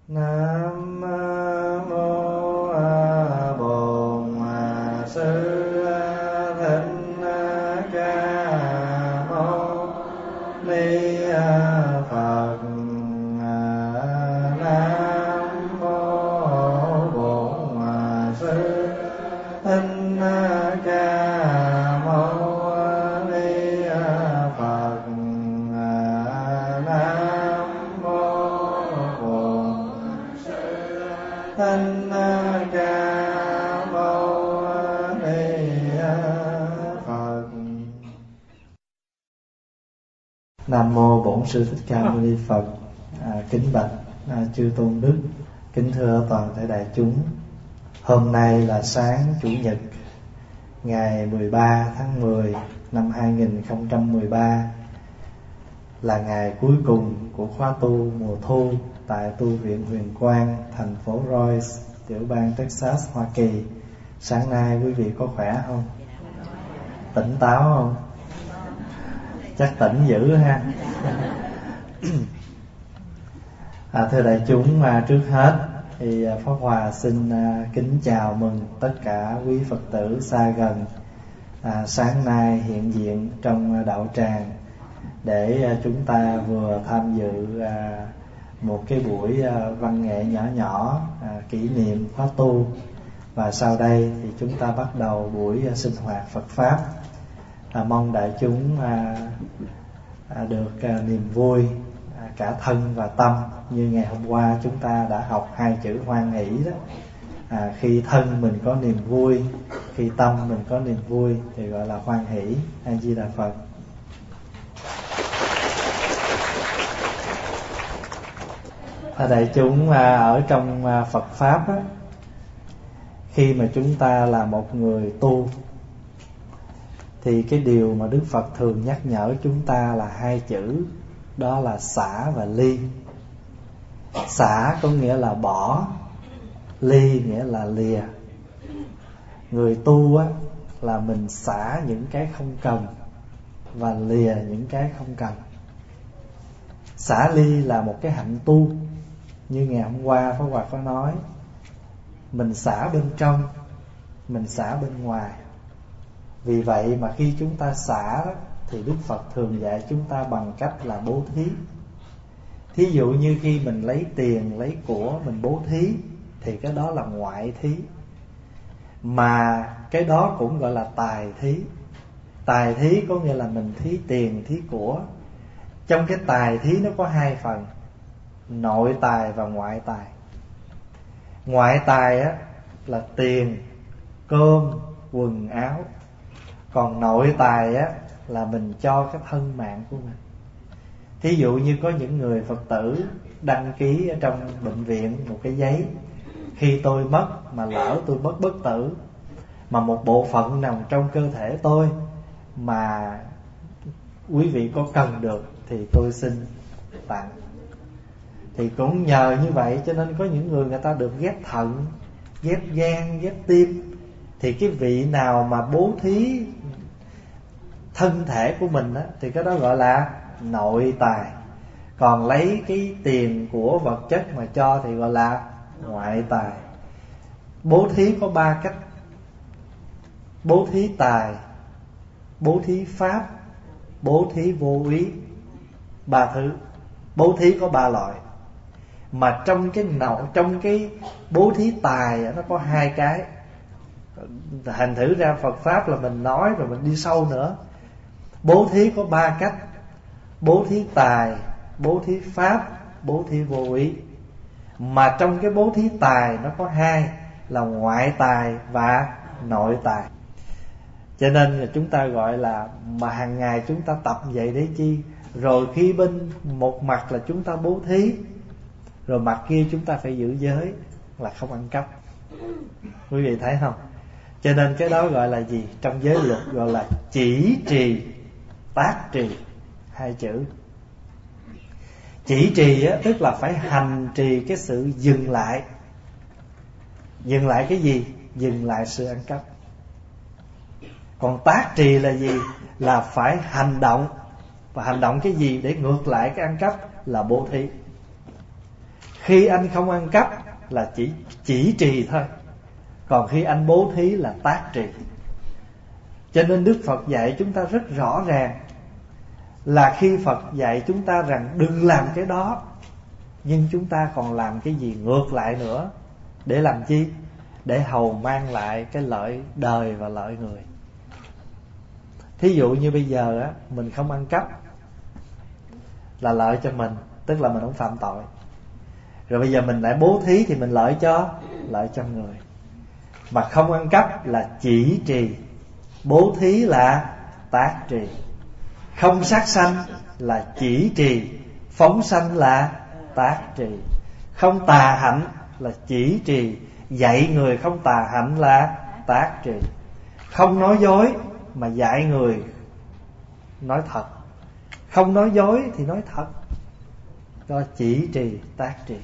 Nam mô Bổn Sư Thích Ca Mâu Ni Phật. Nam mô Bổn Sư Thích Ca Mâu Ni Phật. Nam mô Bổn Thích Ca Mâu Ni Phật. Nam mô Bổn Sư Thích Ca Mâu Ni Phật. Kính bạch chư tôn đức, kính thưa toàn thể đại chúng. Hôm nay là sáng Chủ nhật ngày 13 tháng 10 năm 2013, là ngày cuối cùng của khóa tu mùa thu tại tu viện Huyền Quang, thành phố Royce, tiểu bang Texas, Hoa Kỳ. Sáng nay quý vị có khỏe không? Tỉnh táo không? Chắc tỉnh dữ ha. Thưa đại chúng, trước hết thì Pháp Hòa xin kính chào mừng tất cả quý Phật tử xa gần sáng nay hiện diện trong đạo tràng để chúng ta vừa tham dự một cái buổi văn nghệ nhỏ nhỏ kỷ niệm khóa tu, và sau đây thì chúng ta bắt đầu buổi sinh hoạt Phật pháp. Mong đại chúng được niềm vui cả thân và tâm, như ngày hôm qua chúng ta đã học hai chữ hoan hỷ đó. Khi thân mình có niềm vui, khi tâm mình có niềm vui thì gọi là hoan hỷ. A Di Đà Phật. Đại chúng, ở trong Phật pháp á, khi mà chúng ta là một người tu thì cái điều mà Đức Phật thường nhắc nhở chúng ta là hai chữ, đó là xả và ly. Xả có nghĩa là bỏ, ly nghĩa là lìa. Người tu á, là mình xả những cái không cần và lìa những cái không cần. Xả ly là một cái hạnh tu. Như ngày hôm qua Pháp Hòa có nói, mình xả bên trong, mình xả bên ngoài. Vì vậy mà khi chúng ta xả đó, thì Đức Phật thường dạy chúng ta bằng cách là bố thí. Thí dụ như khi mình lấy tiền, lấy của mình bố thí thì cái đó là ngoại thí, mà cái đó cũng gọi là tài thí. Tài thí có nghĩa là mình thí tiền, thí của. Trong cái tài thí nó có hai phần, nội tài và ngoại tài. Ngoại tài á, là tiền, cơm, quần áo. Còn nội tài á, là mình cho cái thân mạng của mình. Thí dụ như có những người Phật tử đăng ký ở trong bệnh viện một cái giấy: khi tôi mất, mà lỡ tôi mất bất tử, mà một bộ phận nằm trong cơ thể tôi mà quý vị có cần được thì tôi xin tặng. Thì cũng nhờ như vậy cho nên có những người ta được ghép thận, ghép gan, ghép tim. Thì cái vị nào mà bố thí thân thể của mình á, thì cái đó gọi là nội tài. Còn lấy cái tiền của vật chất mà cho thì gọi là ngoại tài. Bố thí có ba cách: bố thí tài, bố thí pháp, bố thí vô ý. Ba thứ. Bố thí có ba loại. Mà trong cái bố thí tài nó có hai cái. Thành thử ra Phật pháp là mình nói rồi mình đi sâu nữa. Bố thí có ba cách: bố thí tài, bố thí pháp, bố thí vô ý. Mà trong cái bố thí tài nó có hai, là ngoại tài và nội tài. Cho nên là chúng ta gọi là, mà hàng ngày chúng ta tập vậy để chi? Rồi khi bên một mặt là chúng ta bố thí, rồi mặt kia chúng ta phải giữ giới, là không ăn cắp. Quý vị thấy không? Cho nên cái đó gọi là gì? Trong giới luật gọi là chỉ trì, tác trì. Hai chữ. Chỉ trì á, tức là phải hành trì cái sự dừng lại. Dừng lại cái gì? Dừng lại sự ăn cắp. Còn tác trì là gì? Là phải hành động. Và hành động cái gì để ngược lại cái ăn cắp? Là bố thí. Khi anh không ăn cắp là chỉ trì thôi, còn khi anh bố thí là tác trì. Cho nên Đức Phật dạy chúng ta rất rõ ràng là khi Phật dạy chúng ta rằng đừng làm cái đó, nhưng chúng ta còn làm cái gì ngược lại nữa. Để làm chi? Để hầu mang lại cái lợi đời và lợi người. Thí dụ như bây giờ á, mình không ăn cắp là lợi cho mình, tức là mình không phạm tội. Rồi bây giờ mình lại bố thí thì mình lợi cho người. Mà không ăn cắp là chỉ trì, bố thí là tác trì. Không sát sanh là chỉ trì, phóng sanh là tác trì. Không tà hạnh là chỉ trì, dạy người không tà hạnh là tác trì. Không nói dối mà dạy người nói thật. Không nói dối thì nói thật, đó chỉ trì, tác trì.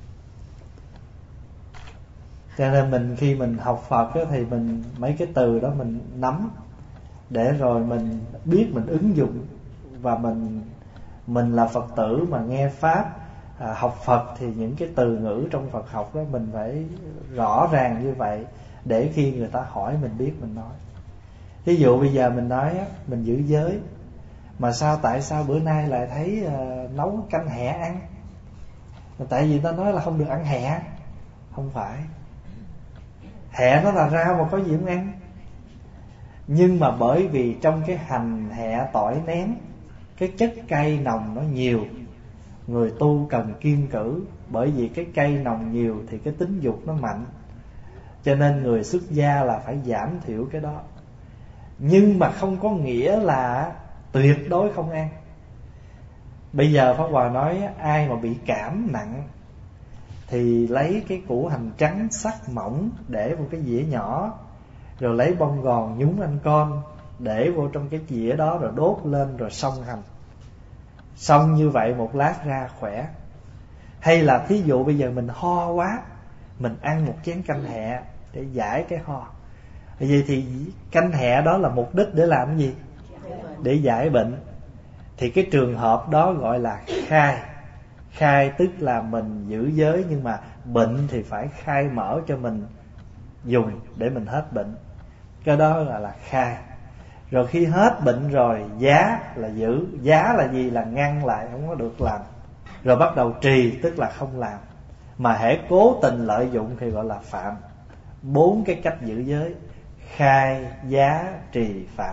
Cho nên mình khi mình học Phật á, thì mình mấy cái từ đó mình nắm, để rồi mình biết mình ứng dụng. Và mình là Phật tử mà nghe Pháp, học Phật, thì những cái từ ngữ trong Phật học đó mình phải rõ ràng như vậy, để khi người ta hỏi mình biết mình nói. Ví dụ bây giờ mình nói mình giữ giới, mà tại sao bữa nay lại thấy nấu canh hẹ ăn? Tại vì ta nói là không được ăn hẹ. Không phải, hẹ nó là rau mà có gì không ăn. Nhưng mà bởi vì trong cái hành hẹ tỏi nén, cái chất cay nồng nó nhiều, người tu cần kiêng cữ. Bởi vì cái cay nồng nhiều thì cái tính dục nó mạnh, cho nên người xuất gia là phải giảm thiểu cái đó. Nhưng mà không có nghĩa là tuyệt đối không ăn. Bây giờ Pháp Hòa nói ai mà bị cảm nặng thì lấy cái củ hành trắng sắc mỏng để vào cái dĩa nhỏ, rồi lấy bông gòn nhúng ăn con để vô trong cái dĩa đó, rồi đốt lên rồi xông hành. Xong như vậy một lát ra khỏe. Hay là thí dụ bây giờ mình ho quá, mình ăn một chén canh hẹ để giải cái ho. Vậy thì canh hẹ đó là mục đích để làm cái gì? Để giải bệnh. Thì cái trường hợp đó gọi là khai. Khai tức là mình giữ giới, nhưng mà bệnh thì phải khai mở cho mình dùng để mình hết bệnh. Cái đó là khai. Rồi khi hết bệnh rồi, giá là giữ. Giá là gì? Là ngăn lại, không có được làm. Rồi bắt đầu trì, tức là không làm. Mà hễ cố tình lợi dụng thì gọi là phạm. 4 cái cách giữ giới: khai, giá, trì, phạm.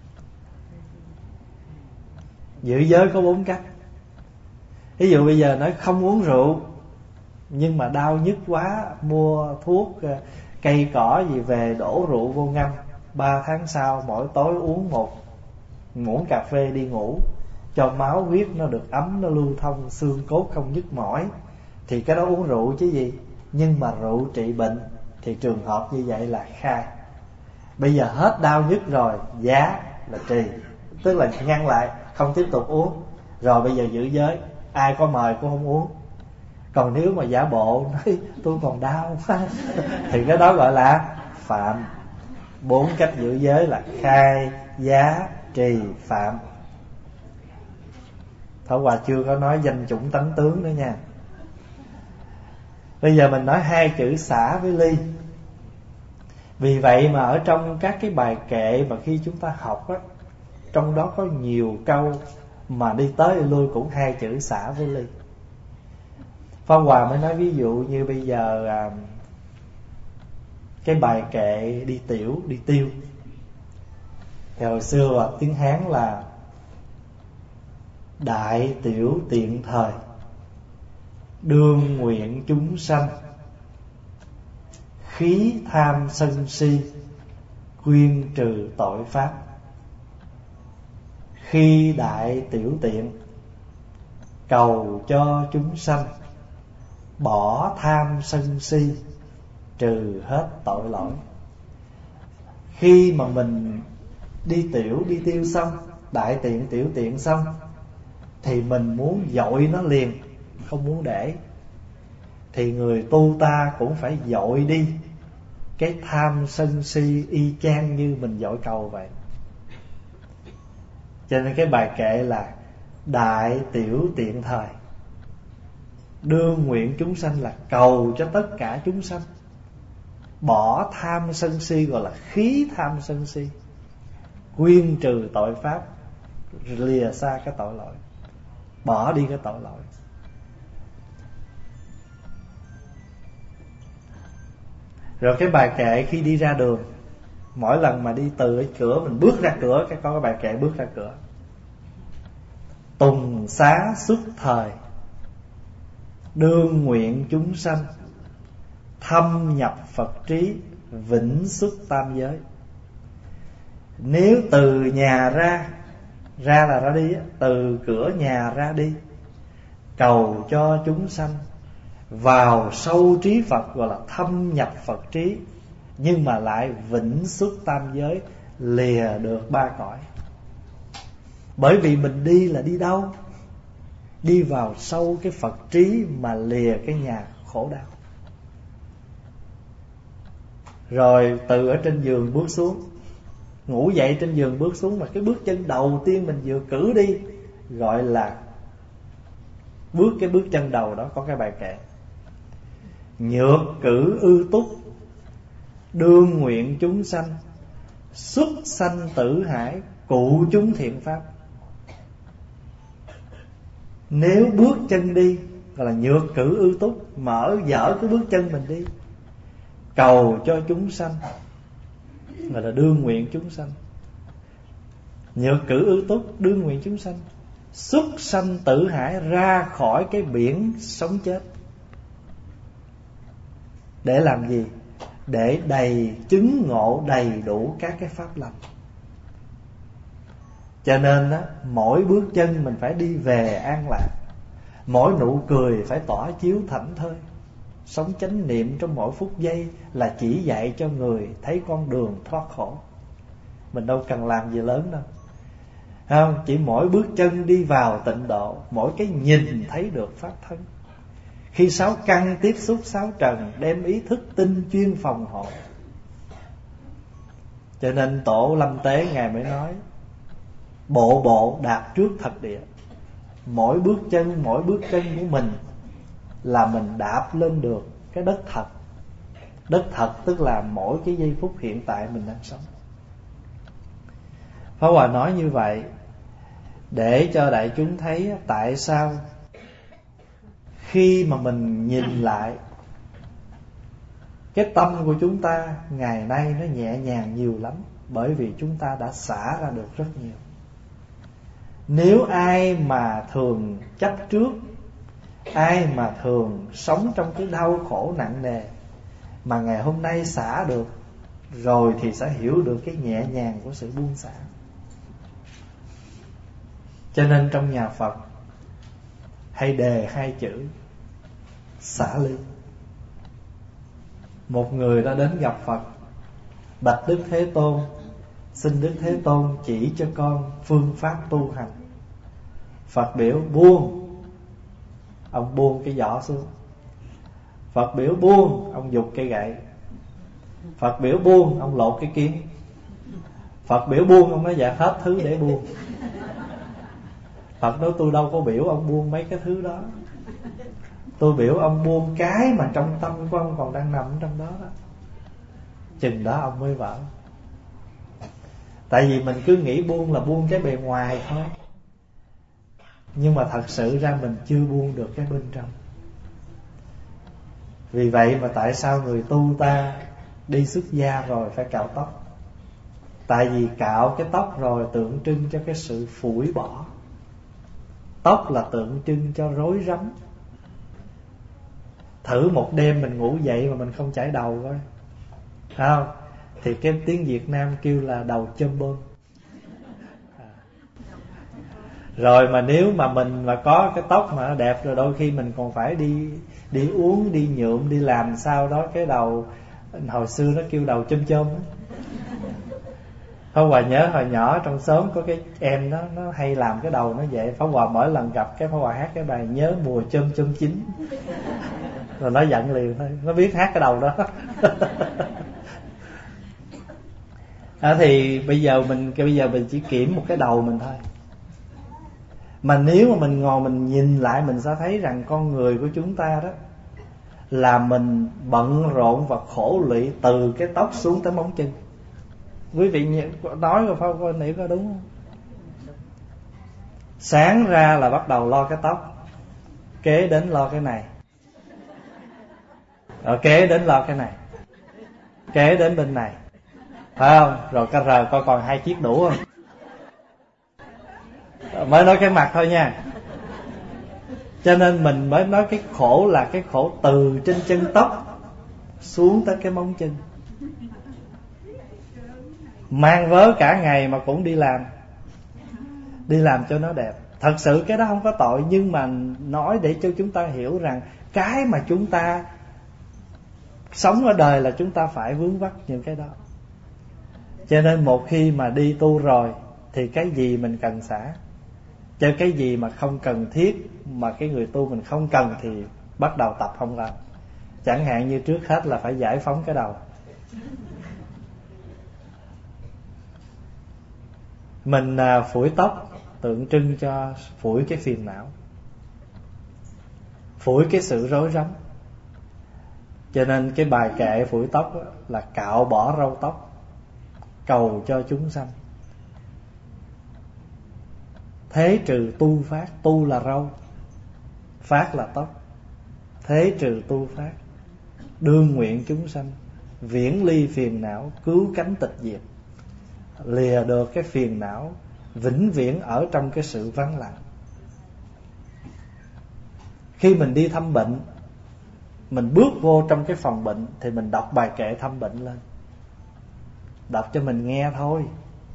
Giữ giới có 4 cách. Ví dụ bây giờ nói không uống rượu, nhưng mà đau nhức quá, mua thuốc cây cỏ gì về đổ rượu vô ngâm. 3 tháng sau mỗi tối uống 1 muỗng cà phê đi ngủ, cho máu huyết nó được ấm, nó lưu thông, xương cốt không nhức mỏi. Thì cái đó uống rượu chứ gì. Nhưng mà rượu trị bệnh thì trường hợp như vậy là khai. Bây giờ hết đau nhức rồi, giá là trì, tức là ngăn lại, không tiếp tục uống. Rồi bây giờ giữ giới, ai có mời cũng không uống. Còn nếu mà giả bộ nói tôi còn đau quá thì cái đó gọi là phạm. 4 cách giữ giới là khai, giá, trì, phạm. Pháp Hòa chưa có nói danh chủng tánh tướng nữa nha. Bây giờ mình nói 2 chữ xả với ly. Vì vậy mà ở trong các cái bài kệ mà khi chúng ta học á, trong đó có nhiều câu mà đi tới đi lui cũng 2 chữ xả với ly. Pháp Hòa mới nói ví dụ như bây giờ cái bài kệ đi tiểu, đi tiêu. Thì hồi xưa tiếng Hán là đại tiểu tiện thời, đương nguyện chúng sanh, khí tham sân si, quyên trừ tội pháp. Khi đại tiểu tiện, cầu cho chúng sanh, bỏ tham sân si, trừ hết tội lỗi. Khi mà mình đi tiểu, đi tiêu xong, đại tiện, tiểu tiện xong, thì mình muốn dội nó liền, không muốn để. Thì người tu ta cũng phải dội đi cái tham sân si y chang như mình dội cầu vậy. Cho nên cái bài kệ là đại tiểu tiện thời. Đương nguyện chúng sanh là cầu cho tất cả chúng sanh bỏ tham sân si, gọi là khí tham sân si, quyên trừ tội pháp, lìa xa cái tội lỗi, bỏ đi cái tội lỗi. Rồi cái bài kệ khi đi ra đường, mỗi lần mà đi từ cái cửa mình bước ra cửa, có cái bài kệ bước ra cửa: tùng xá xuất thời, đương nguyện chúng sanh, thâm nhập Phật trí, vĩnh xuất tam giới. Nếu từ nhà ra là ra đi, từ cửa nhà ra đi, cầu cho chúng sanh vào sâu trí Phật, gọi là thâm nhập Phật trí, nhưng mà lại vĩnh xuất tam giới, lìa được ba cõi. Bởi vì mình đi là đi đâu? Đi vào sâu cái Phật trí mà lìa cái nhà khổ đau. Rồi từ ở trên giường bước xuống, ngủ dậy trên giường bước xuống, mà cái bước chân đầu tiên mình vừa cử đi gọi là cái bước chân đầu đó có cái bài kệ: nhược cử ư túc, đương nguyện chúng sanh, xuất sanh tử hải, cụ chúng thiện pháp. Nếu bước chân đi gọi là nhược cử ư túc, mở dở cái bước chân mình đi, cầu cho chúng sanh gọi là đương nguyện chúng sanh. Nhược cử ư túc, đương nguyện chúng sanh, xuất sanh tử hải, ra khỏi cái biển sống chết. Để làm gì? Để đầy chứng ngộ đầy đủ các cái pháp lành. Cho nên đó, mỗi bước chân mình phải đi về an lạc, mỗi nụ cười phải tỏa chiếu thảnh thơi. Sống chánh niệm trong mỗi phút giây là chỉ dạy cho người thấy con đường thoát khổ. Mình đâu cần làm gì lớn đâu, không? Chỉ mỗi bước chân đi vào tịnh độ, mỗi cái nhìn thấy được pháp thân. Khi sáu căn tiếp xúc sáu trần, đem ý thức tinh chuyên phòng hộ. Cho nên Tổ Lâm Tế Ngài mới nói: bộ bộ đạp trước thật địa. Mỗi bước chân của mình là mình đạp lên được cái đất thật. Đất thật tức là mỗi cái giây phút hiện tại mình đang sống. Pháp Hòa nói như vậy để cho đại chúng thấy tại sao khi mà mình nhìn lại cái tâm của chúng ta ngày nay nó nhẹ nhàng nhiều lắm. Bởi vì chúng ta đã xả ra được rất nhiều. Nếu ai mà thường chấp trước, ai mà thường sống trong cái đau khổ nặng nề, mà ngày hôm nay xả được rồi thì sẽ hiểu được cái nhẹ nhàng của sự buông xả. Cho nên trong nhà Phật hay đề hai chữ xả ly. Một người đã đến gặp Phật: bạch Đức Thế Tôn, xin Đức Thế Tôn chỉ cho con phương pháp tu hành. Phật biểu buông. Ông buông cái giỏ xuống. Phật biểu buông, ông giục cây gậy. Phật biểu buông, ông lột cái kiếm. Phật biểu buông, ông nói dạ hết thứ để buông. Phật nói tôi đâu có biểu ông buông mấy cái thứ đó. Tôi biểu ông buông cái mà trong tâm của ông còn đang nằm trong đó đó. Chừng đó ông mới vỡ. Tại vì mình cứ nghĩ buông là buông cái bề ngoài thôi, nhưng mà thật sự ra mình chưa buông được cái bên trong. Vì vậy mà tại sao người tu ta đi xuất gia rồi phải cạo tóc? Tại vì cạo cái tóc rồi tượng trưng cho cái sự phủi bỏ. Tóc là tượng trưng cho rối rắm. Thử một đêm mình ngủ dậy mà mình không chải đầu coi, không? Thì cái tiếng Việt Nam kêu là đầu chôm bơm. Rồi mà nếu mà mình mà có cái tóc mà nó đẹp rồi, đôi khi mình còn phải đi uống, đi nhuộm, đi làm sao đó cái đầu. Hồi xưa nó kêu đầu chôm chôm. Pháp Hòa nhớ hồi nhỏ trong xóm có cái em đó, nó hay làm cái đầu nó vậy. Pháp Hòa mỗi lần gặp cái Pháp Hòa hát cái bài nhớ mùa chôm chôm chín, rồi nó giận liền thôi, nó biết hát cái đầu đó. Thì bây giờ mình chỉ kiểm một cái đầu mình thôi. Mà nếu mà mình ngồi mình nhìn lại, mình sẽ thấy rằng con người của chúng ta đó là mình bận rộn và khổ lụy từ cái tóc xuống tới móng chân. Quý vị nói rồi phải không? Hiểu có đúng không? Sáng ra là bắt đầu lo cái tóc, kế đến lo cái này, rồi kế đến lo cái này, kế đến bên này, phải không? Rồi coi còn 2 chiếc đủ không? Mới nói cái mặt thôi nha. Cho nên mình mới nói cái khổ là cái khổ từ trên chân tóc xuống tới cái móng chân. Mang vớ cả ngày mà cũng đi làm cho nó đẹp. Thật sự cái đó không có tội, nhưng mà nói để cho chúng ta hiểu rằng cái mà chúng ta sống ở đời là chúng ta phải vướng vắt những cái đó. Cho nên một khi mà đi tu rồi thì cái gì mình cần xả, cho cái gì mà không cần thiết, mà cái người tu mình không cần thì bắt đầu tập không làm. Chẳng hạn như trước hết là phải giải phóng cái đầu. Mình phủi tóc tượng trưng cho phủi cái phiền não, phủi cái sự rối rắm. Cho nên cái bài kệ phủi tóc là cạo bỏ râu tóc, cầu cho chúng sanh. Thế trừ tu phát, tu là râu, phát là tóc. Thế trừ tu phát, đương nguyện chúng sanh, viễn ly phiền não, cứu cánh tịch diệt. Lìa được cái phiền não, vĩnh viễn ở trong cái sự vắng lặng. Khi mình đi thăm bệnh, mình bước vô trong cái phòng bệnh thì mình đọc bài kệ thăm bệnh lên, đọc cho mình nghe thôi.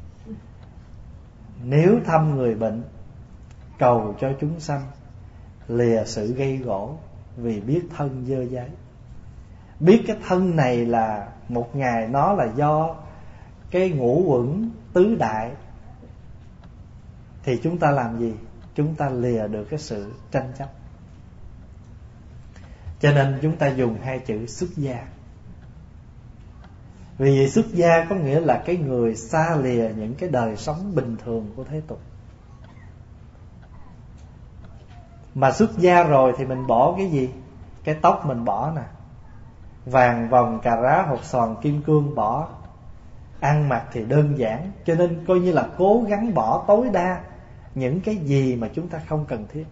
Nếu thăm người bệnh, cầu cho chúng sanh, lìa sự gây gổ, vì biết thân dơ dáy. Biết cái thân này là một ngày nó là do cái ngũ uẩn tứ đại, thì chúng ta làm gì? Chúng ta lìa được cái sự tranh chấp. Cho nên chúng ta dùng 2 chữ xuất gia. Vì xuất gia có nghĩa là cái người xa lìa những cái đời sống bình thường của thế tục. Mà xuất gia rồi thì mình bỏ cái gì? Cái tóc mình bỏ nè, vàng vòng cà rá hột xoàn kim cương bỏ, ăn mặc thì đơn giản. Cho nên coi như là cố gắng bỏ tối đa những cái gì mà chúng ta không cần thiết.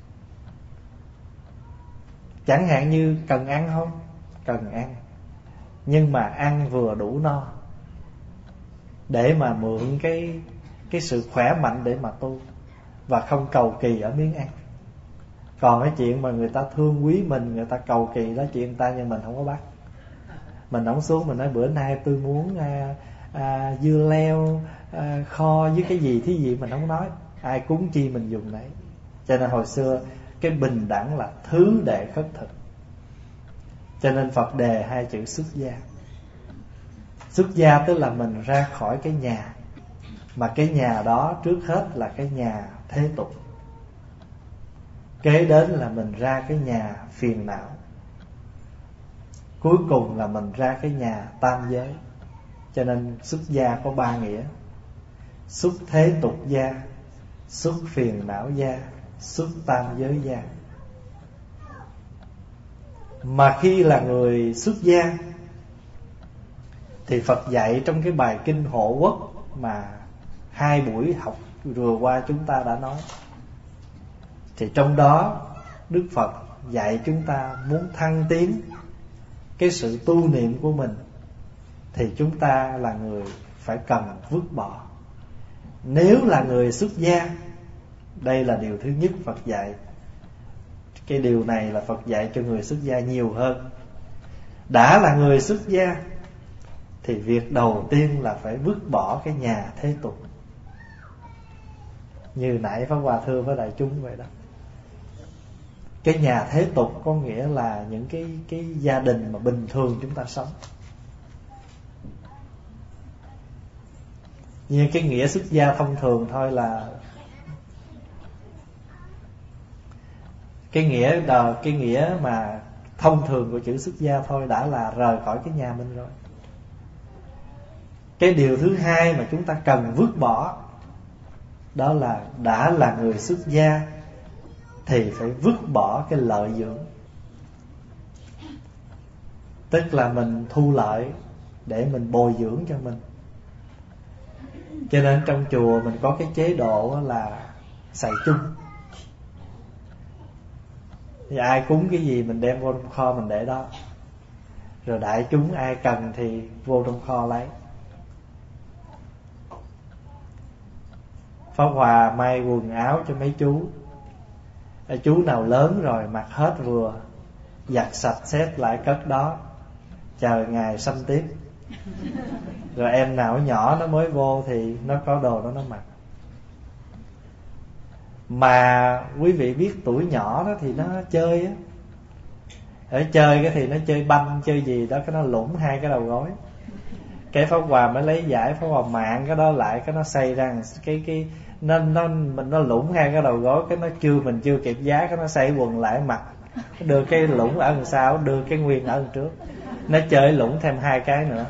Chẳng hạn như cần ăn không? Cần ăn, nhưng mà ăn vừa đủ no, để mà mượn cái sự khỏe mạnh để mà tu, và không cầu kỳ ở miếng ăn. Còn cái chuyện mà người ta thương quý mình, người ta cầu kỳ đó chuyện người ta, nhưng mình không có bắt. Mình không xuống mình nói bữa nay tôi muốn dưa leo kho với cái gì thí gì, mình không nói. Ai cúng chi mình dùng đấy. Cho nên hồi xưa cái bình đẳng là thứ đệ khất thực. Cho nên Phật đề 2 chữ xuất gia. Xuất gia tức là mình ra khỏi cái nhà, mà cái nhà đó trước hết là cái nhà thế tục, kế đến là mình ra cái nhà phiền não, cuối cùng là mình ra cái nhà tam giới. Cho nên xuất gia có 3 nghĩa: xuất thế tục gia, xuất phiền não gia, xuất tam giới gia. Mà khi là người xuất gia thì Phật dạy trong cái bài kinh Hộ Quốc mà 2 buổi học vừa qua chúng ta đã nói, thì trong đó Đức Phật dạy chúng ta muốn thăng tiến cái sự tu niệm của mình thì chúng ta là người phải cần vứt bỏ. Nếu là người xuất gia, đây là điều thứ nhất Phật dạy. Cái điều này là Phật dạy cho người xuất gia nhiều hơn. Đã là người xuất gia thì việc đầu tiên là phải vứt bỏ cái nhà thế tục. Như nãy Pháp Hòa thưa với đại chúng vậy đó. Cái nhà thế tục có nghĩa là những cái gia đình mà bình thường chúng ta sống. Như cái nghĩa xuất gia thông thường thôi là cái nghĩa mà thông thường của chữ xuất gia thôi đã là rời khỏi cái nhà mình rồi. Cái điều thứ hai mà chúng ta cần vứt bỏ đó là đã là người xuất gia thì phải vứt bỏ cái lợi dưỡng. Tức là mình thu lợi để mình bồi dưỡng cho mình. Cho nên trong chùa mình có cái chế độ là xài chung. Thì ai cúng cái gì mình đem vô trong kho mình để đó, rồi đại chúng ai cần thì vô trong kho lấy. Pháp Hòa may quần áo cho mấy chú nào lớn rồi mặc hết vừa, giặt sạch xếp lại cất đó, chờ ngày sanh tiếp. Rồi em nào nhỏ nó mới vô thì nó có đồ đó nó mặc. Mà quý vị biết tuổi nhỏ đó thì nó chơi á, ở chơi cái thì nó chơi banh chơi gì đó, cái nó lủng hai cái đầu gối. Cái Pháp Hòa mới lấy giải Pháp Hòa mạng cái đó lại, cái nó xây ra cái nó lủng hai cái đầu gối, cái nó mình chưa kịp giá, cái nó xây quần lại mặc, đưa cái lủng ở đằng sau, đưa cái nguyên ở đằng trước, nó chơi lủng thêm hai cái nữa.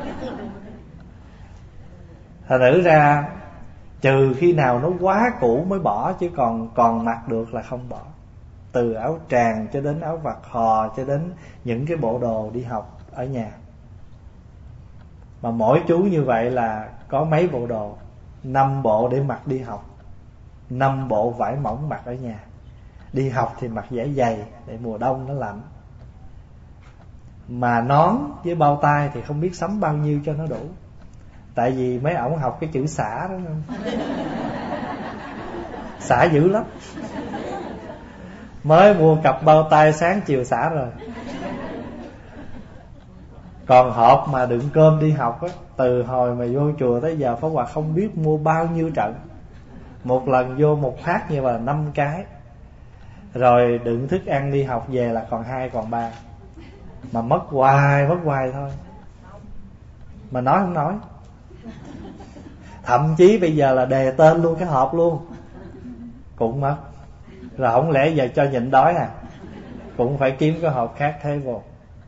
Thật thử ra trừ khi nào nó quá cũ mới bỏ, chứ còn mặc được là không bỏ. Từ áo tràng cho đến áo vạt hò, cho đến những cái bộ đồ đi học ở nhà. Mà mỗi chú như vậy là có mấy bộ đồ, 5 bộ để mặc đi học, 5 bộ vải mỏng mặc ở nhà. Đi học thì mặc dải dày để mùa đông nó lạnh. Mà nón với bao tay thì không biết sắm bao nhiêu cho nó đủ. Tại vì mấy ổng học cái chữ xả đó, xả dữ lắm. Mới mua cặp bao tay sáng chiều xả rồi. Còn hộp mà đựng cơm đi học á, từ hồi mà vô chùa tới giờ Pháp Hòa không biết mua bao nhiêu trận. Một lần vô một phát như là 5 cái. Rồi đựng thức ăn đi học về là còn 2 còn 3. Mà mất hoài thôi. Mà nói không nói. Thậm chí bây giờ là đề tên luôn cái hộp luôn, cũng mất. Rồi không lẽ giờ cho nhịn đói à, cũng phải kiếm cái hộp khác thế vô.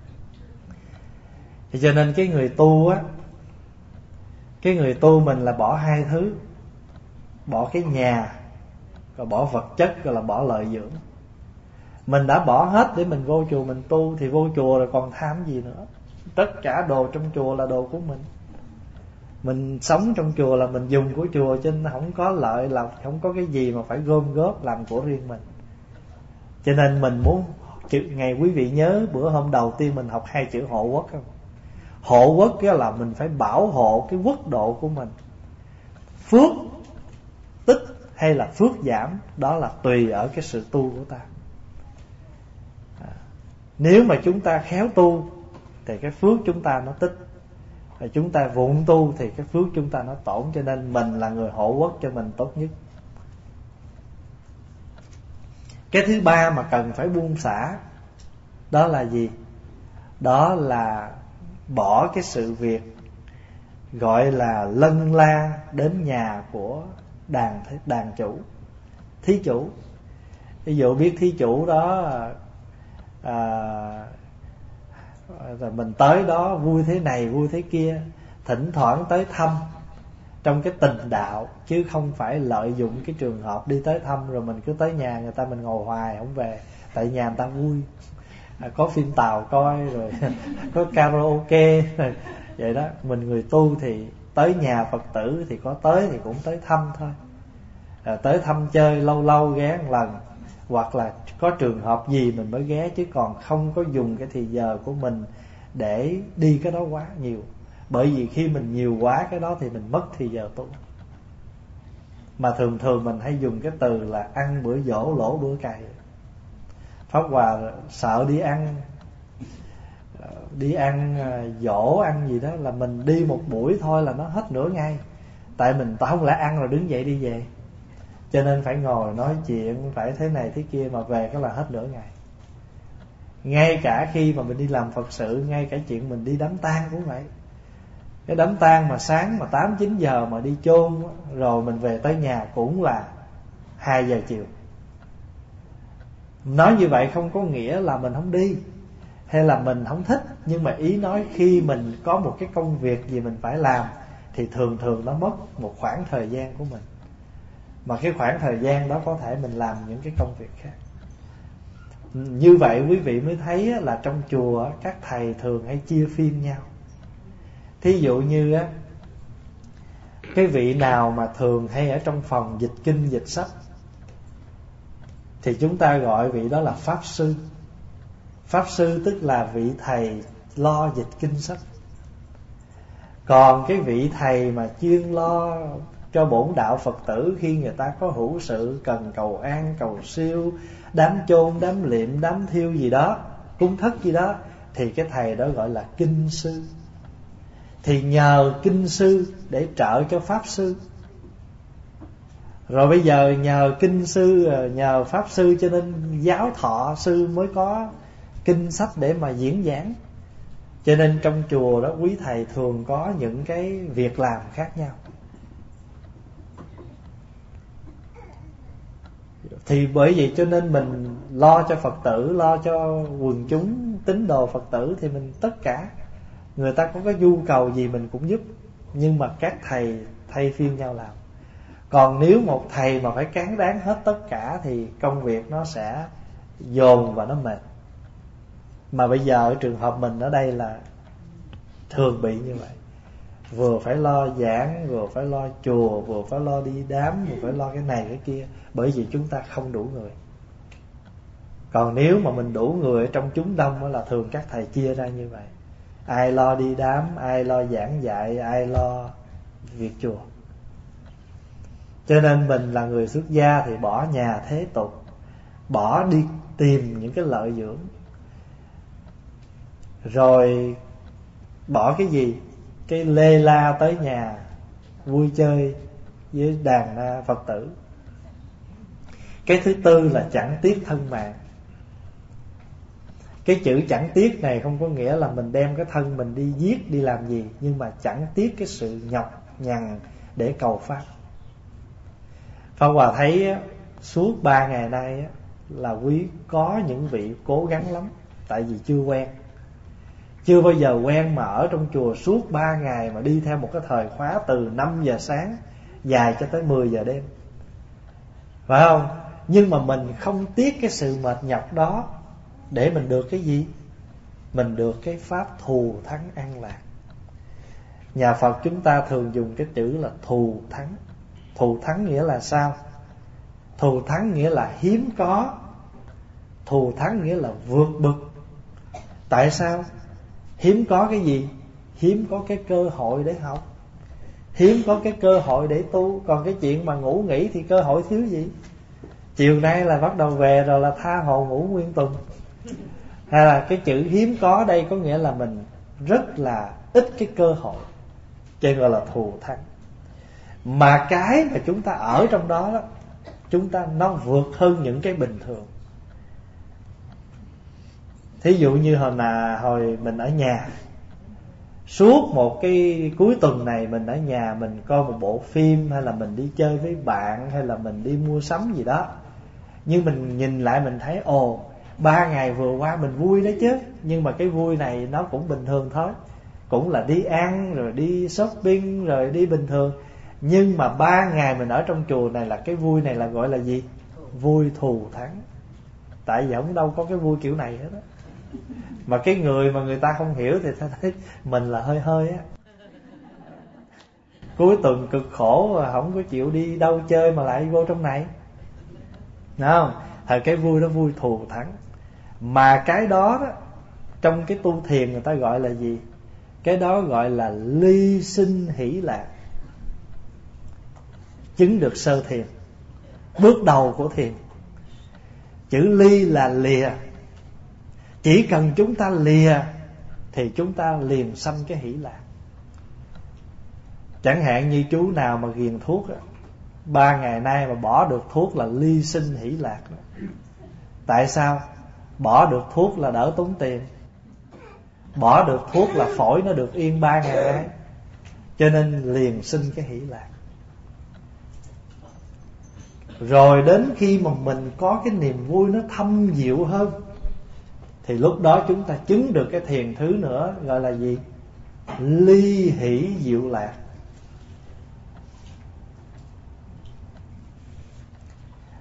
Thì cho nên cái người tu á, cái người tu mình là bỏ 2 thứ. Bỏ cái nhà, còn bỏ vật chất, gọi là bỏ lợi dưỡng. Mình đã bỏ hết để mình vô chùa mình tu, thì vô chùa rồi còn tham gì nữa. Tất cả đồ trong chùa là đồ của mình. Mình sống trong chùa là mình dùng của chùa, cho nên không có lợi, là không có cái gì mà phải gom góp làm của riêng mình. Cho nên mình muốn, ngày quý vị nhớ bữa hôm đầu tiên mình học 2 chữ hộ quốc không? Hộ quốc cái là mình phải bảo hộ cái quốc độ của mình. Phước tích hay là phước giảm, đó là tùy ở cái sự tu của ta. Nếu mà chúng ta khéo tu thì cái phước chúng ta nó tích, rồi chúng ta vụng tu thì cái phước chúng ta nó tổn. Cho nên mình là người hộ quốc cho mình tốt nhất. Cái thứ ba mà cần phải buông xả, đó là gì? Đó là bỏ cái sự việc gọi là lân la đến nhà của đàn chủ, thí chủ. Ví dụ biết thí chủ đó rồi mình tới đó vui thế này vui thế kia, thỉnh thoảng tới thăm trong cái tình đạo, chứ không phải lợi dụng cái trường hợp đi tới thăm rồi mình cứ tới nhà người ta mình ngồi hoài không về. Tại nhà người ta vui, có phim Tàu coi, rồi có karaoke vậy đó. Mình người tu thì tới nhà Phật tử thì có tới thì cũng tới thăm thôi, tới thăm chơi lâu lâu ghé một lần, hoặc là có trường hợp gì mình mới ghé, chứ còn không có dùng cái thì giờ của mình để đi cái đó quá nhiều. Bởi vì khi mình nhiều quá cái đó thì mình mất thì giờ tu. Mà thường mình hay dùng cái từ là ăn bữa dỗ lỗ bữa cày. Pháp Hòa sợ đi ăn dỗ ăn gì đó là mình đi một buổi thôi là nó hết nửa ngày. Tại mình không lẽ ăn rồi đứng dậy đi về, cho nên phải ngồi nói chuyện, phải thế này thế kia, mà về cái là hết nửa ngày. Ngay cả khi mà mình đi làm Phật sự, ngay cả chuyện mình đi đám tang cũng vậy. Cái đám tang mà sáng mà 8-9 giờ mà đi chôn, rồi mình về tới nhà cũng là 2 giờ chiều. Nói như vậy không có nghĩa là mình không đi hay là mình không thích, nhưng mà ý nói khi mình có một cái công việc gì mình phải làm thì thường nó mất một khoảng thời gian của mình. mà cái khoảng thời gian đó có thể mình làm những cái công việc khác. Như vậy quý vị mới thấy là trong chùa các thầy thường hay chia phiên nhau. Thí dụ như cái vị nào mà thường hay ở trong phòng dịch kinh dịch sách thì chúng ta gọi vị đó là Pháp Sư. Pháp Sư tức là vị thầy lo dịch kinh sách. Còn cái vị thầy mà chuyên lo cho bổn đạo Phật tử khi người ta có hữu sự cần cầu an, cầu siêu, đám chôn, đám liệm, đám thiêu gì đó, cúng thất gì đó, thì cái thầy đó gọi là kinh sư. Thì nhờ kinh sư để trợ cho Pháp Sư. Rồi bây giờ nhờ kinh sư, nhờ Pháp Sư cho nên giáo thọ sư mới có kinh sách để mà diễn giảng. Cho nên trong chùa đó quý thầy thường có những cái việc làm khác nhau. Thì bởi vậy cho nên mình lo cho Phật tử, lo cho quần chúng tín đồ Phật tử thì mình tất cả, người ta có cái nhu cầu gì mình cũng giúp. Nhưng mà các thầy thay phiên nhau làm. Còn nếu một thầy mà phải cán đáng hết tất cả thì công việc nó sẽ dồn và nó mệt. Mà bây giờ ở trường hợp mình ở đây là thường bị như vậy. Vừa phải lo giảng, vừa phải lo chùa, vừa phải lo đi đám, vừa phải lo cái này cái kia. Bởi vì chúng ta không đủ người. Còn nếu mà mình đủ người ở trong chúng đông là thường các thầy chia ra như vậy. Ai lo đi đám, ai lo giảng dạy, ai lo việc chùa. Cho nên mình là người xuất gia thì bỏ nhà thế tục, bỏ đi tìm những cái lợi dưỡng. Rồi bỏ cái gì? Cái lê la tới nhà vui chơi với đàn Phật tử. Cái thứ tư là chẳng tiếc thân mạng. Cái chữ chẳng tiếc này không có nghĩa là mình đem cái thân mình đi giết, đi làm gì, nhưng mà chẳng tiếc cái sự nhọc nhằn để cầu Pháp. Pháp Hòa thấy suốt 3 ngày nay là quý có những vị cố gắng lắm. Tại vì chưa quen, chưa bao giờ quen mà ở trong chùa suốt 3 ngày mà đi theo một cái thời khóa từ 5 giờ sáng dài cho tới 10 giờ đêm, phải không? Nhưng mà mình không tiếc cái sự mệt nhọc đó để mình được cái gì? Mình được cái pháp thù thắng an lạc. Nhà Phật chúng ta thường dùng cái chữ là thù thắng. Thù thắng nghĩa là sao? Thù thắng nghĩa là hiếm có. Thù thắng nghĩa là vượt bực. Tại sao? Hiếm có cái gì? Hiếm có cái cơ hội để học, hiếm có cái cơ hội để tu. Còn cái chuyện mà ngủ nghỉ thì cơ hội thiếu gì? Chiều nay là bắt đầu về rồi là tha hồ ngủ nguyên tuần. Hay là cái chữ hiếm có đây có nghĩa là mình rất là ít cái cơ hội, cho nên gọi là thù thắng. Mà cái mà chúng ta ở trong đó đó, chúng ta nó vượt hơn những cái bình thường. Thí dụ như hồi mình ở nhà, suốt một cái cuối tuần này mình ở nhà, mình coi một bộ phim, hay là mình đi chơi với bạn, hay là mình đi mua sắm gì đó. Nhưng mình nhìn lại mình thấy 3 ngày vừa qua mình vui đấy chứ. Nhưng mà cái vui này nó cũng bình thường thôi, cũng là đi ăn rồi đi shopping rồi đi bình thường. Nhưng mà 3 ngày mình ở trong chùa này là cái vui này là gọi là gì? Vui thù thắng. Tại vì không đâu có cái vui kiểu này hết á. Mà cái người mà người ta không hiểu thì ta thấy mình là hơi hơi á. Cuối tuần cực khổ không có chịu đi đâu chơi mà lại vô trong này, đúng không? Thì cái vui đó vui thù thắng. Mà cái đó, trong cái tu thiền người ta gọi là gì? Cái đó gọi là ly sinh hỷ lạc. Chứng được sơ thiền, bước đầu của thiền. Chữ ly là lìa. Chỉ cần chúng ta lìa thì chúng ta liền sanh cái hỷ lạc. Chẳng hạn như chú nào mà ghiền thuốc 3 ngày nay mà bỏ được thuốc là ly sinh hỷ lạc đó. Tại sao? Bỏ được thuốc là đỡ tốn tiền, bỏ được thuốc là phổi nó được yên 3 ngày nay, cho nên liền sinh cái hỷ lạc. Rồi đến khi mà mình có cái niềm vui nó thâm diệu hơn thì lúc đó chúng ta chứng được cái thiền thứ nữa, gọi là gì? Ly hỷ diệu lạc.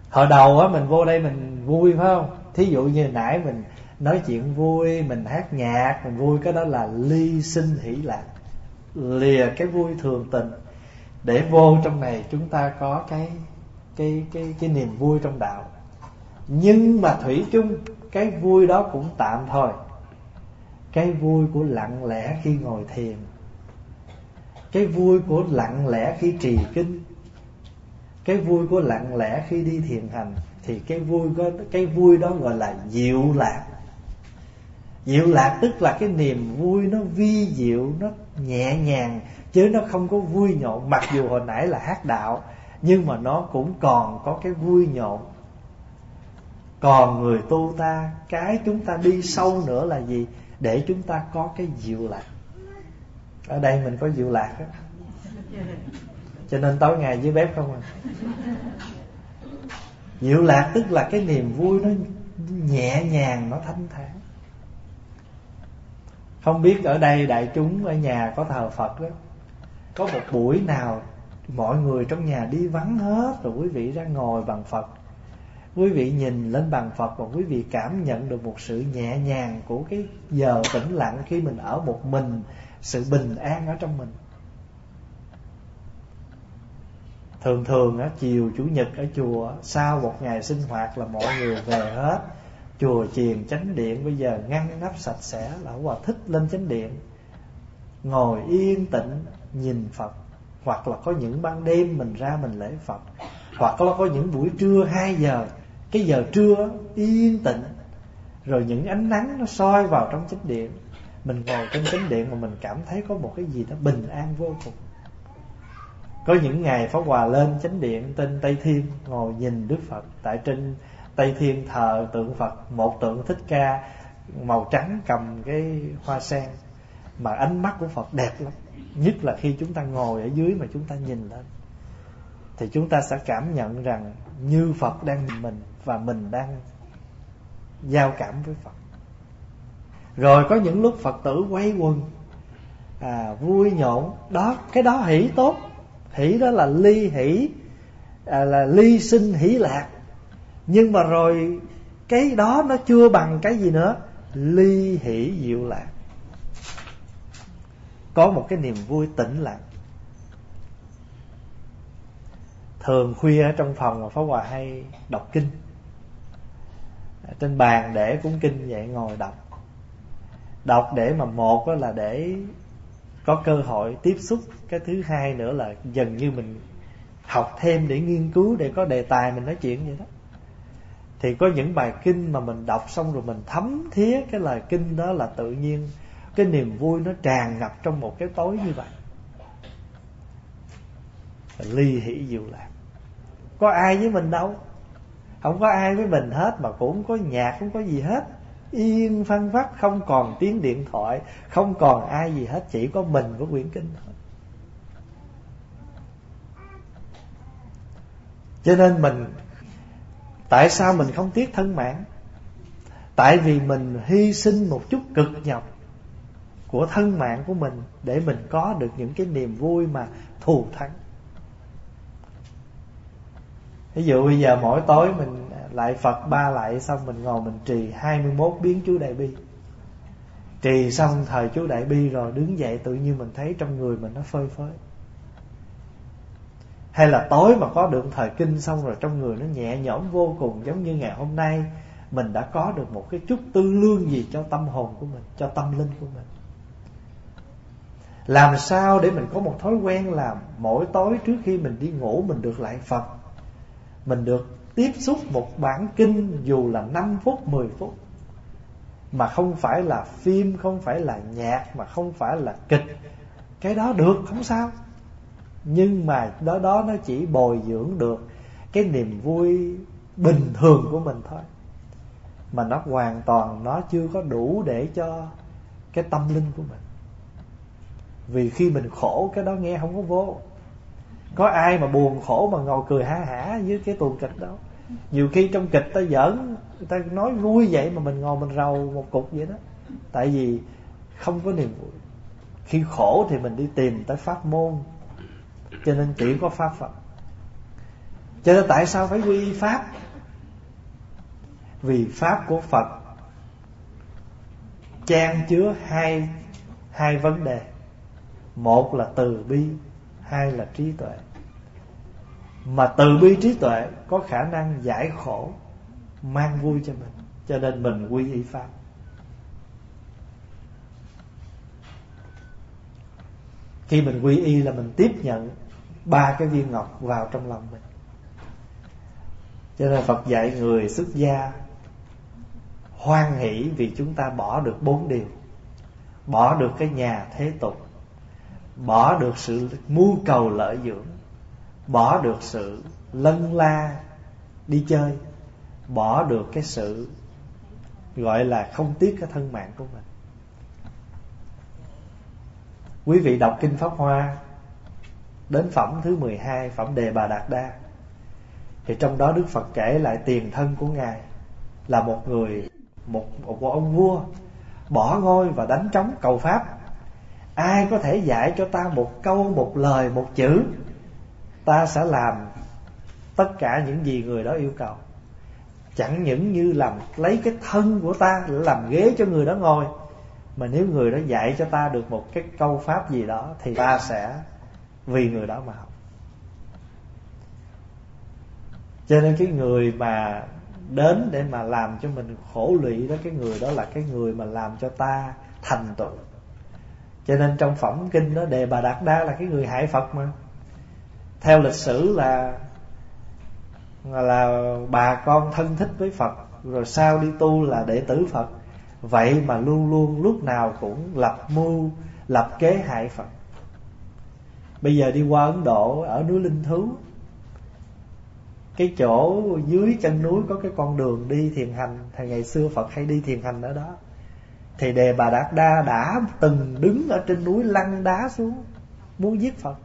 Hồi đầu á mình vô đây mình vui phải không? Thí dụ như nãy mình nói chuyện vui, mình hát nhạc, mình vui, cái đó là ly sinh hỷ lạc, lìa cái vui thường tình để vô trong này chúng ta có cái niềm vui trong đạo. Nhưng mà thủy chung cái vui đó cũng tạm thôi. Cái vui của lặng lẽ khi ngồi thiền, cái vui của lặng lẽ khi trì kinh, cái vui của lặng lẽ khi đi thiền hành, thì cái vui đó gọi là diệu lạc. Diệu lạc tức là cái niềm vui nó vi diệu, nó nhẹ nhàng, chứ nó không có vui nhộn. Mặc dù hồi nãy là hát đạo, nhưng mà nó cũng còn có cái vui nhộn. Còn người tu ta, cái chúng ta đi sâu nữa là gì? Để chúng ta có cái diệu lạc. Ở đây mình có diệu lạc đó, cho nên tối ngày dưới bếp không à. Diệu lạc tức là cái niềm vui nó nhẹ nhàng, nó thanh thản. Không biết ở đây đại chúng ở nhà có thờ Phật đó, có một buổi nào mọi người trong nhà đi vắng hết rồi quý vị ra ngồi bằng Phật, quý vị nhìn lên bàn Phật và quý vị cảm nhận được một sự nhẹ nhàng của cái giờ tĩnh lặng khi mình ở một mình, sự bình an ở trong mình. Thường thường á, chiều Chủ nhật ở chùa, sau một ngày sinh hoạt là mọi người về hết, chùa chiền chánh điện bây giờ ngăn nắp sạch sẽ, là Hòa thích lên chánh điện ngồi yên tĩnh nhìn Phật. Hoặc là có những ban đêm mình ra mình lễ Phật, hoặc là có những buổi trưa 2 giờ, cái giờ trưa yên tĩnh, rồi những ánh nắng nó soi vào trong chánh điện, mình ngồi trong chánh điện mà mình cảm thấy có một cái gì đó bình an vô cùng. Có những ngày Pháp Hòa lên chánh điện trên Tây Thiên ngồi nhìn Đức Phật. Tại trên Tây Thiên thờ tượng Phật, một tượng Thích Ca màu trắng cầm cái hoa sen, mà ánh mắt của Phật đẹp lắm. Nhất là khi chúng ta ngồi ở dưới mà chúng ta nhìn lên, thì chúng ta sẽ cảm nhận rằng như Phật đang nhìn mình và mình đang giao cảm với Phật. Rồi có những lúc Phật tử quay quần, vui nhộn đó, cái đó hỷ tốt. Hỷ đó là ly hỷ, là ly sinh hỷ lạc. Nhưng mà rồi cái đó nó chưa bằng cái gì nữa, ly hỷ diệu lạc. Có một cái niềm vui tĩnh lặng. Thường khuya ở trong phòng mà Pháp Hòa hay đọc kinh, trên bàn để cuốn kinh vậy ngồi đọc để mà một đó là để có cơ hội tiếp xúc, cái thứ hai nữa là dần như mình học thêm để nghiên cứu, để có đề tài mình nói chuyện vậy đó. Thì có những bài kinh mà mình đọc xong rồi mình thấm thía cái lời kinh đó, là tự nhiên cái niềm vui nó tràn ngập trong một cái tối như vậy. Ly hỷ diệu lạc. Có ai với mình đâu, không có ai với mình hết, mà cũng không có nhạc, không có gì hết, yên phăng phắc, không còn tiếng điện thoại, không còn ai gì hết, chỉ có mình với quyển kinh thôi. Cho nên mình, tại sao mình không tiếc thân mạng? Tại vì mình hy sinh một chút cực nhọc của thân mạng của mình để mình có được những cái niềm vui mà thù thắng. Ví dụ bây giờ mỗi tối mình lại Phật 3 lạy xong, mình ngồi mình trì 21 biến chú Đại Bi. Trì xong thời chú Đại Bi rồi đứng dậy, tự nhiên mình thấy trong người mình nó phơi phới. Hay là tối mà có được thời kinh xong rồi trong người nó nhẹ nhõm vô cùng, giống như ngày hôm nay mình đã có được một cái chút tư lương gì cho tâm hồn của mình, cho tâm linh của mình. Làm sao để mình có một thói quen là mỗi tối trước khi mình đi ngủ mình được lạy Phật, mình được tiếp xúc một bản kinh dù là 5 phút, 10 phút, mà không phải là phim, không phải là nhạc, mà không phải là kịch. Cái đó được, không sao. Nhưng mà đó nó chỉ bồi dưỡng được cái niềm vui bình thường của mình thôi, mà nó hoàn toàn nó chưa có đủ để cho cái tâm linh của mình. Vì khi mình khổ cái đó nghe không có vô. Có ai mà buồn khổ mà ngồi cười hả hả với cái tuồng kịch đâu. Nhiều khi trong kịch ta giỡn, người ta nói vui vậy mà mình ngồi mình rầu một cục vậy đó. Tại vì không có niềm vui. Khi khổ thì mình đi tìm tới pháp môn, cho nên chỉ có pháp Phật. Cho nên tại sao phải quy y Pháp? Vì Pháp của Phật chan chứa hai vấn đề. Một là từ bi, hai là trí tuệ. Mà từ bi trí tuệ có khả năng giải khổ, mang vui cho mình. Cho nên mình quy y Pháp. Khi mình quy y là mình tiếp nhận 3 cái viên ngọc vào trong lòng mình. Cho nên Phật dạy người xuất gia hoan hỷ vì chúng ta bỏ được 4 điều. Bỏ được cái nhà thế tục, bỏ được sự mưu cầu lợi dưỡng, bỏ được sự lân la đi chơi, bỏ được cái sự gọi là không tiếc cái thân mạng của mình. Quý vị đọc Kinh Pháp Hoa đến phẩm thứ 12, phẩm Đề Bà Đạt Đa, thì trong đó Đức Phật kể lại tiền thân của Ngài là một ông vua bỏ ngôi và đánh trống cầu Pháp. Ai có thể dạy cho ta một câu, một lời, một chữ, ta sẽ làm tất cả những gì người đó yêu cầu. Chẳng những như lấy cái thân của ta làm ghế cho người đó ngồi, mà nếu người đó dạy cho ta được một cái câu pháp gì đó thì ta sẽ vì người đó mà học. Cho nên cái người mà đến để mà làm cho mình khổ lụy đó, cái người đó là cái người mà làm cho ta thành tựu. Cho nên trong phẩm kinh đó, Đề Bà Đạt Đa là cái người hại Phật mà. Theo lịch sử là bà con thân thích với Phật, rồi sau đi tu là đệ tử Phật. Vậy mà luôn luôn lúc nào cũng lập mưu, lập kế hại Phật. Bây giờ đi qua Ấn Độ, ở núi Linh Thú, cái chỗ dưới chân núi có cái con đường đi thiền hành, thì ngày xưa Phật hay đi thiền hành ở đó. Thì Đề Bà Đạt Đa đã từng đứng ở trên núi lăn đá xuống muốn giết Phật.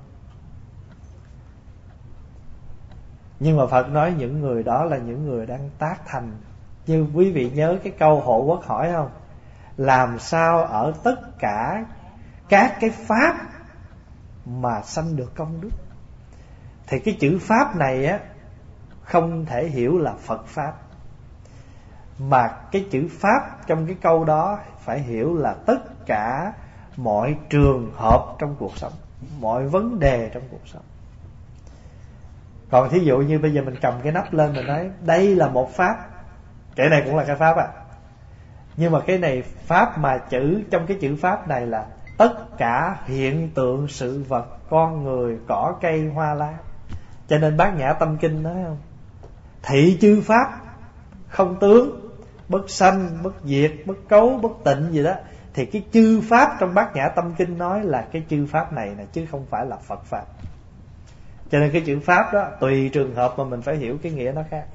Nhưng mà Phật nói những người đó là những người đang tác thành. Như quý vị nhớ cái câu Hộ Quốc hỏi không? Làm sao ở tất cả các cái pháp mà sanh được công đức? Thì cái chữ pháp này á không thể hiểu là Phật pháp, mà cái chữ pháp trong cái câu đó phải hiểu là tất cả mọi trường hợp trong cuộc sống, mọi vấn đề trong cuộc sống. Còn thí dụ như bây giờ mình cầm cái nắp lên, mình nói đây là một pháp, cái này cũng là cái pháp nhưng mà cái này pháp mà trong cái chữ pháp này là tất cả hiện tượng sự vật, con người, cỏ cây, hoa lá. Cho nên Bát Nhã Tâm Kinh nói không, thị chư pháp không tướng, bất sanh, bất diệt, bất cấu, bất tịnh gì đó. Thì cái chư pháp trong Bát Nhã Tâm Kinh nói là cái chư pháp này nè, chứ không phải là Phật pháp. Cho nên cái chữ pháp đó tùy trường hợp mà mình phải hiểu cái nghĩa nó khác.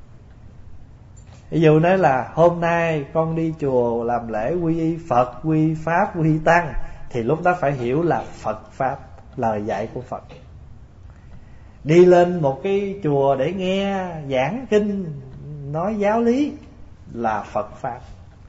Ví dụ nói là hôm nay con đi chùa làm lễ quy y Phật, quy Pháp, quy Tăng, thì lúc đó phải hiểu là Phật Pháp, lời dạy của Phật. Đi lên một cái chùa để nghe giảng kinh, nói giáo lý là Phật Pháp.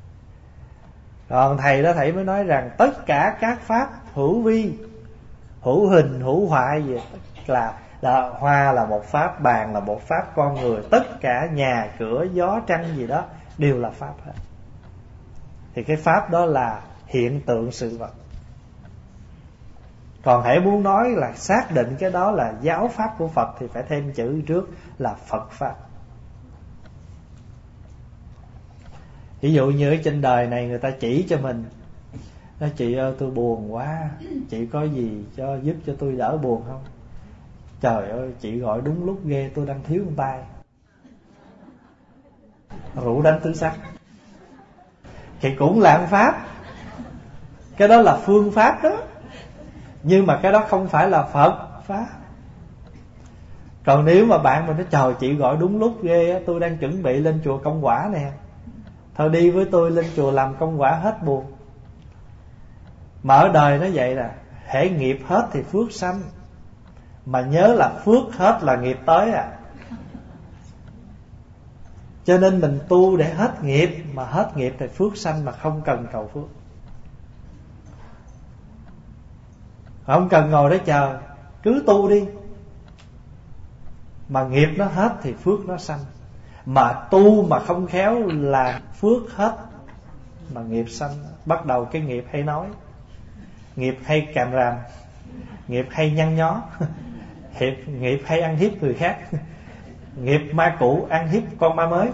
Còn thầy đó, thầy mới nói rằng tất cả các Pháp hữu vi, hữu hình, hữu hoại gì, là hoa là một pháp, bàn là một pháp, con người, tất cả nhà cửa gió trăng gì đó đều là pháp hết. Thì cái pháp đó là hiện tượng sự vật. Còn hễ muốn nói là xác định cái đó là giáo pháp của Phật thì phải thêm chữ trước là Phật pháp. Ví dụ như ở trên đời này người ta chỉ cho mình, nói chị ơi tôi buồn quá, chị có gì giúp cho tôi đỡ buồn không? Trời ơi chị gọi đúng lúc ghê, tôi đang thiếu một tay, rủ đánh tứ sắc. Thì cũng là pháp, cái đó là phương pháp đó, nhưng mà cái đó không phải là Phật pháp. Còn nếu mà bạn mình nói trời chị gọi đúng lúc ghê, tôi đang chuẩn bị lên chùa Công Quả nè, thôi đi với tôi lên chùa làm công quả hết buồn. Mà ở đời nó vậy là hễ nghiệp hết thì phước sanh, mà nhớ là phước hết là nghiệp tới Cho nên mình tu để hết nghiệp, mà hết nghiệp thì phước sanh, mà không cần cầu phước. Không cần ngồi đó chờ, cứ tu đi. Mà nghiệp nó hết thì phước nó sanh. Mà tu mà không khéo là phước hết mà nghiệp sanh. Bắt đầu cái nghiệp hay nói, nghiệp hay càm ràm, nghiệp hay nhăn nhó, nghiệp hay ăn hiếp người khác, nghiệp ma cũ ăn hiếp con ma mới.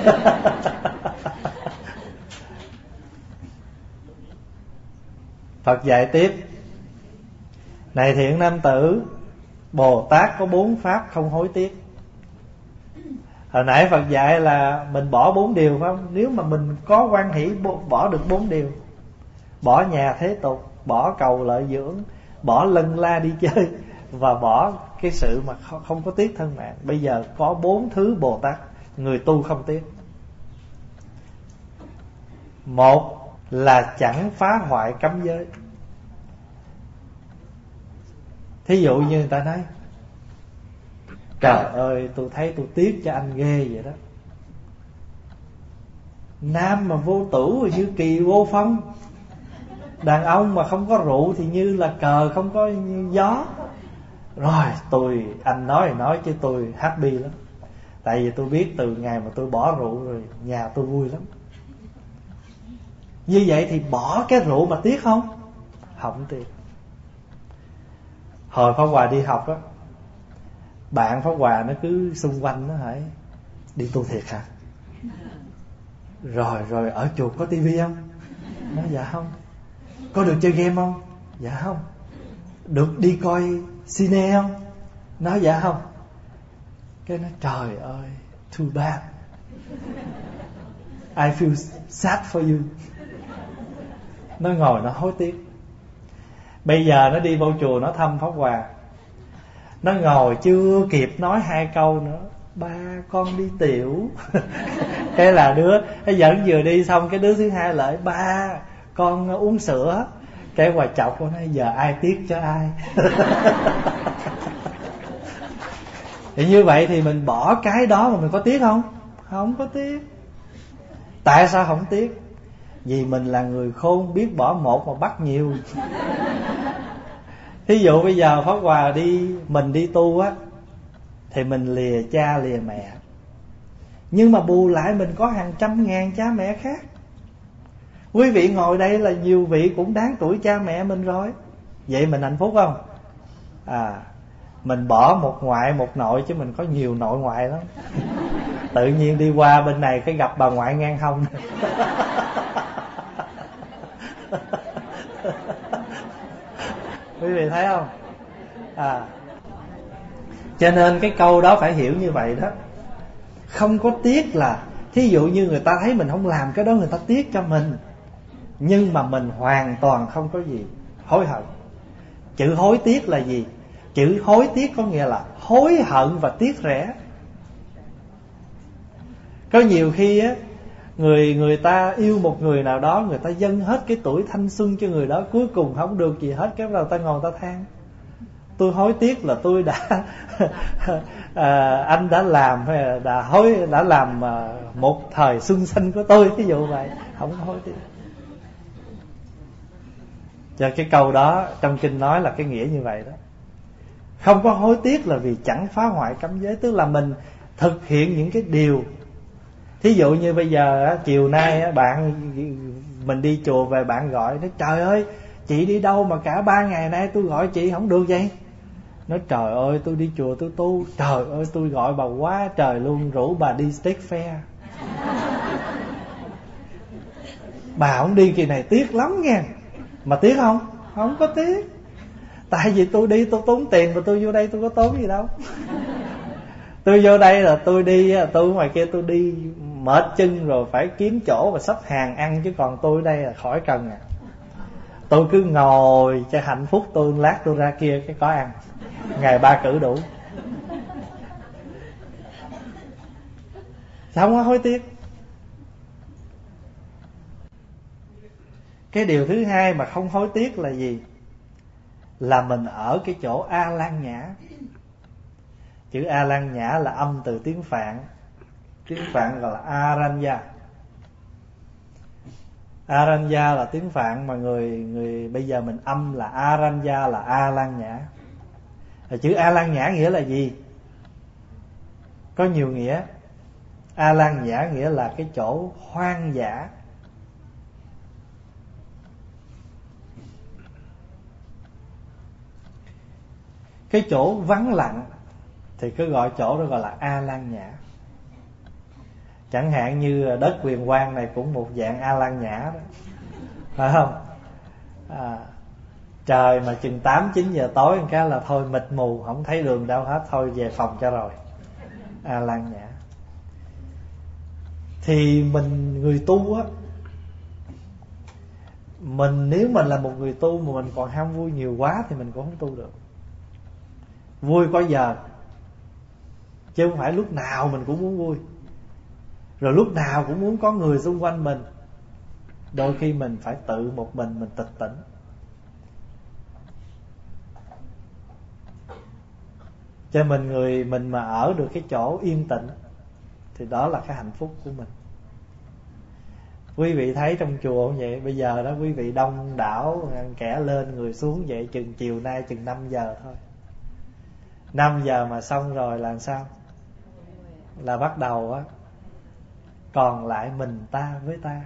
Phật dạy tiếp: này thiện nam tử, Bồ Tát có 4 pháp không hối tiếc. Hồi nãy Phật dạy là mình bỏ 4 điều phải không? Nếu mà mình có hoan hỷ bỏ được 4 điều, bỏ nhà thế tục, bỏ cầu lợi dưỡng, bỏ lân la đi chơi, và bỏ cái sự mà không có tiếc thân mạng. Bây giờ có 4 thứ Bồ Tát người tu không tiếc. Một là chẳng phá hoại cấm giới. Thí dụ như người ta nói: trời ơi, tôi thấy tôi tiếc cho anh ghê vậy đó. Nam mà vô tử thì như kỳ vô phong, đàn ông mà không có rượu thì như là cờ không có gió. Rồi anh nói chứ tôi happy lắm. Tại vì tôi biết từ ngày mà tôi bỏ rượu rồi, nhà tôi vui lắm. Như vậy thì bỏ cái rượu mà tiếc không? Không tiếc. Hồi Pháp Hòa đi học á, bạn Pháp Hòa nó cứ xung quanh nó hỏi: đi tu thiệt hả? Rồi ở chùa có tivi không? Nói dạ không. Có được chơi game không? Dạ không. Được đi coi cine không? Nói dạ không. Cái nói: trời ơi, too bad, I feel sad for you. Nó ngồi nó hối tiếc. Bây giờ nó đi vô chùa nó thăm Pháp Hòa, nó ngồi chưa kịp nói 2 câu nữa: ba con đi tiểu. Cái là đứa nó dẫn vừa đi xong, cái đứa thứ hai lại: ba con uống sữa. Cái Hòa chọc con nói: giờ ai tiếc cho ai. Thì như vậy thì mình bỏ cái đó mà mình có tiếc không? Không có tiếc. Tại sao không tiếc? Vì mình là người khôn, biết bỏ một mà bắt nhiều. Thí dụ bây giờ Pháp Hòa mình đi tu á, thì mình lìa cha lìa mẹ, nhưng mà bù lại mình có hàng trăm ngàn cha mẹ khác. Quý vị ngồi đây là nhiều vị cũng đáng tuổi cha mẹ mình rồi. Vậy mình hạnh phúc không? Mình bỏ một ngoại một nội, chứ mình có nhiều nội ngoại lắm. Tự nhiên đi qua bên này cái gặp bà ngoại ngang hông. Quý vị thấy không? Cho nên cái câu đó phải hiểu như vậy đó. Không có tiếc là, thí dụ như người ta thấy mình không làm cái đó, người ta tiếc cho mình, nhưng mà mình hoàn toàn không có gì hối hận. Chữ hối tiếc là gì? Chữ hối tiếc có nghĩa là hối hận và tiếc rẻ. Có nhiều khi á, người ta yêu một người nào đó, người ta dâng hết cái tuổi thanh xuân cho người đó, cuối cùng không được gì hết, cái bắt đầu ta ngồi ta than: tôi hối tiếc là tôi đã anh đã làm, hay là đã làm một thời xuân xanh của tôi, ví dụ vậy. Không hối tiếc. Cho cái câu đó trong kinh nói là cái nghĩa như vậy đó. Không có hối tiếc là vì chẳng phá hoại cấm giới, tức là mình thực hiện những cái điều. Thí dụ như bây giờ chiều nay mình đi chùa về, bạn gọi nói: trời ơi, chị đi đâu mà cả 3 ngày nay tôi gọi chị không được vậy? Nói: trời ơi, tôi đi chùa tôi tu. Trời ơi, tôi gọi bà quá trời luôn, rủ bà đi steak fair. Bà không đi kỳ này tiếc lắm nha. Mà tiếc không? Không có tiếc. Tại vì tôi đi tôi tốn tiền, mà tôi vô đây tôi có tốn gì đâu. Tôi vô đây là tôi đi, tôi ngoài kia tôi đi mệt chân rồi phải kiếm chỗ và xếp hàng ăn, chứ còn tôi đây là khỏi cần à. Tôi cứ ngồi cho hạnh phúc tôi, lát tôi ra kia cái có ăn, ngày 3 cử đủ. Sao không có hối tiếc? Cái điều thứ hai mà không hối tiếc là gì? Là mình ở cái chỗ A Lan Nhã. Chữ A Lan Nhã là âm từ tiếng Phạn. Tiếng Phạn gọi là Aranya. Aranya là tiếng Phạn, mà người bây giờ mình âm là Aranya, là A Lan Nhã. Chữ A Lan Nhã nghĩa là gì? Có nhiều nghĩa. A Lan Nhã nghĩa là cái chỗ hoang dã. Cái chỗ vắng lặng thì cứ gọi chỗ đó gọi là A Lan Nhã. Chẳng hạn như đất Huyền Quang này cũng một dạng A Lan Nhã đó, phải không? Trời mà chừng 8-9 giờ tối một cái là thôi mịt mù, không thấy đường đâu hết, thôi về phòng cho rồi. A Lan Nhã. Thì mình người tu á, nếu mình là một người tu mà mình còn ham vui nhiều quá thì mình cũng không tu được. Vui có giờ, chứ không phải lúc nào mình cũng muốn vui, rồi lúc nào cũng muốn có người xung quanh mình. Đôi khi mình phải tự một mình tịch tỉnh. Cho mình mà ở được cái chỗ yên tĩnh thì đó là cái hạnh phúc của mình. Quý vị thấy trong chùa cũng vậy. Bây giờ đó quý vị đông đảo, kẻ lên người xuống vậy. Chừng chiều nay chừng 5 giờ thôi. 5 giờ mà xong rồi là sao? Là bắt đầu á, còn lại mình ta với ta.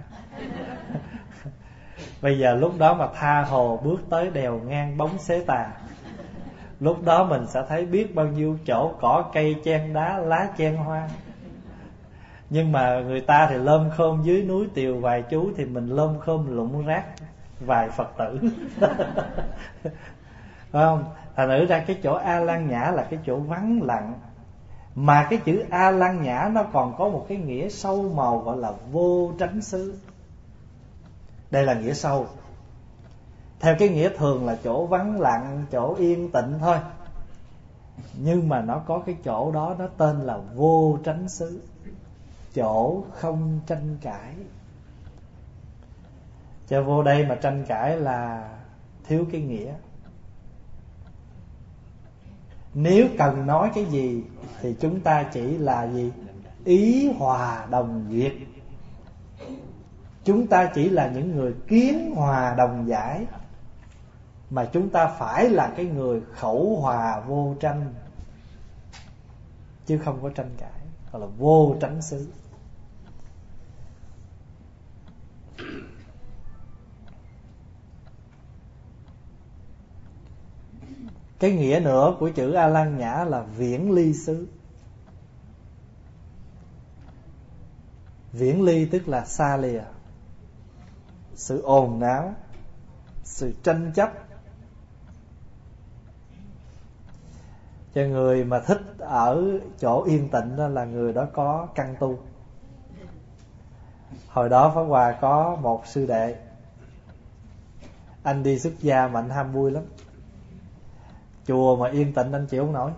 Bây giờ lúc đó mà tha hồ bước tới đèo ngang bóng xế tà, lúc đó mình sẽ thấy biết bao nhiêu chỗ cỏ cây chen đá, lá chen hoa. Nhưng mà người ta thì lơm khôm dưới núi tiều vài chú, thì mình lơm khôm lụng rác vài Phật tử. Phải không? Thành thử ra cái chỗ A Lan Nhã là cái chỗ vắng lặng. Mà cái chữ A Lan Nhã nó còn có một cái nghĩa sâu màu gọi là vô tránh xứ. Đây là nghĩa sâu. Theo cái nghĩa thường là chỗ vắng lặng, chỗ yên tĩnh thôi. Nhưng mà nó có cái chỗ đó, nó tên là vô tránh xứ, chỗ không tranh cãi. Cho vô đây mà tranh cãi là thiếu cái nghĩa. Nếu cần nói cái gì thì chúng ta chỉ là gì? Ý hòa đồng duyệt. Chúng ta chỉ là những người kiến hòa đồng giải, mà chúng ta phải là cái người khẩu hòa vô tranh, chứ không có tranh cãi, gọi là vô tránh xứ. Cái nghĩa nữa của chữ A Lan Nhã là viễn ly xứ. Viễn ly tức là xa lìa sự ồn náo, sự tranh chấp. Cho người mà thích ở chỗ yên tĩnh đó là người đó có căn tu. Hồi đó Pháp Hòa có một sư đệ, anh đi xuất gia mà anh ham vui lắm. Chùa mà yên tĩnh anh chịu không nổi.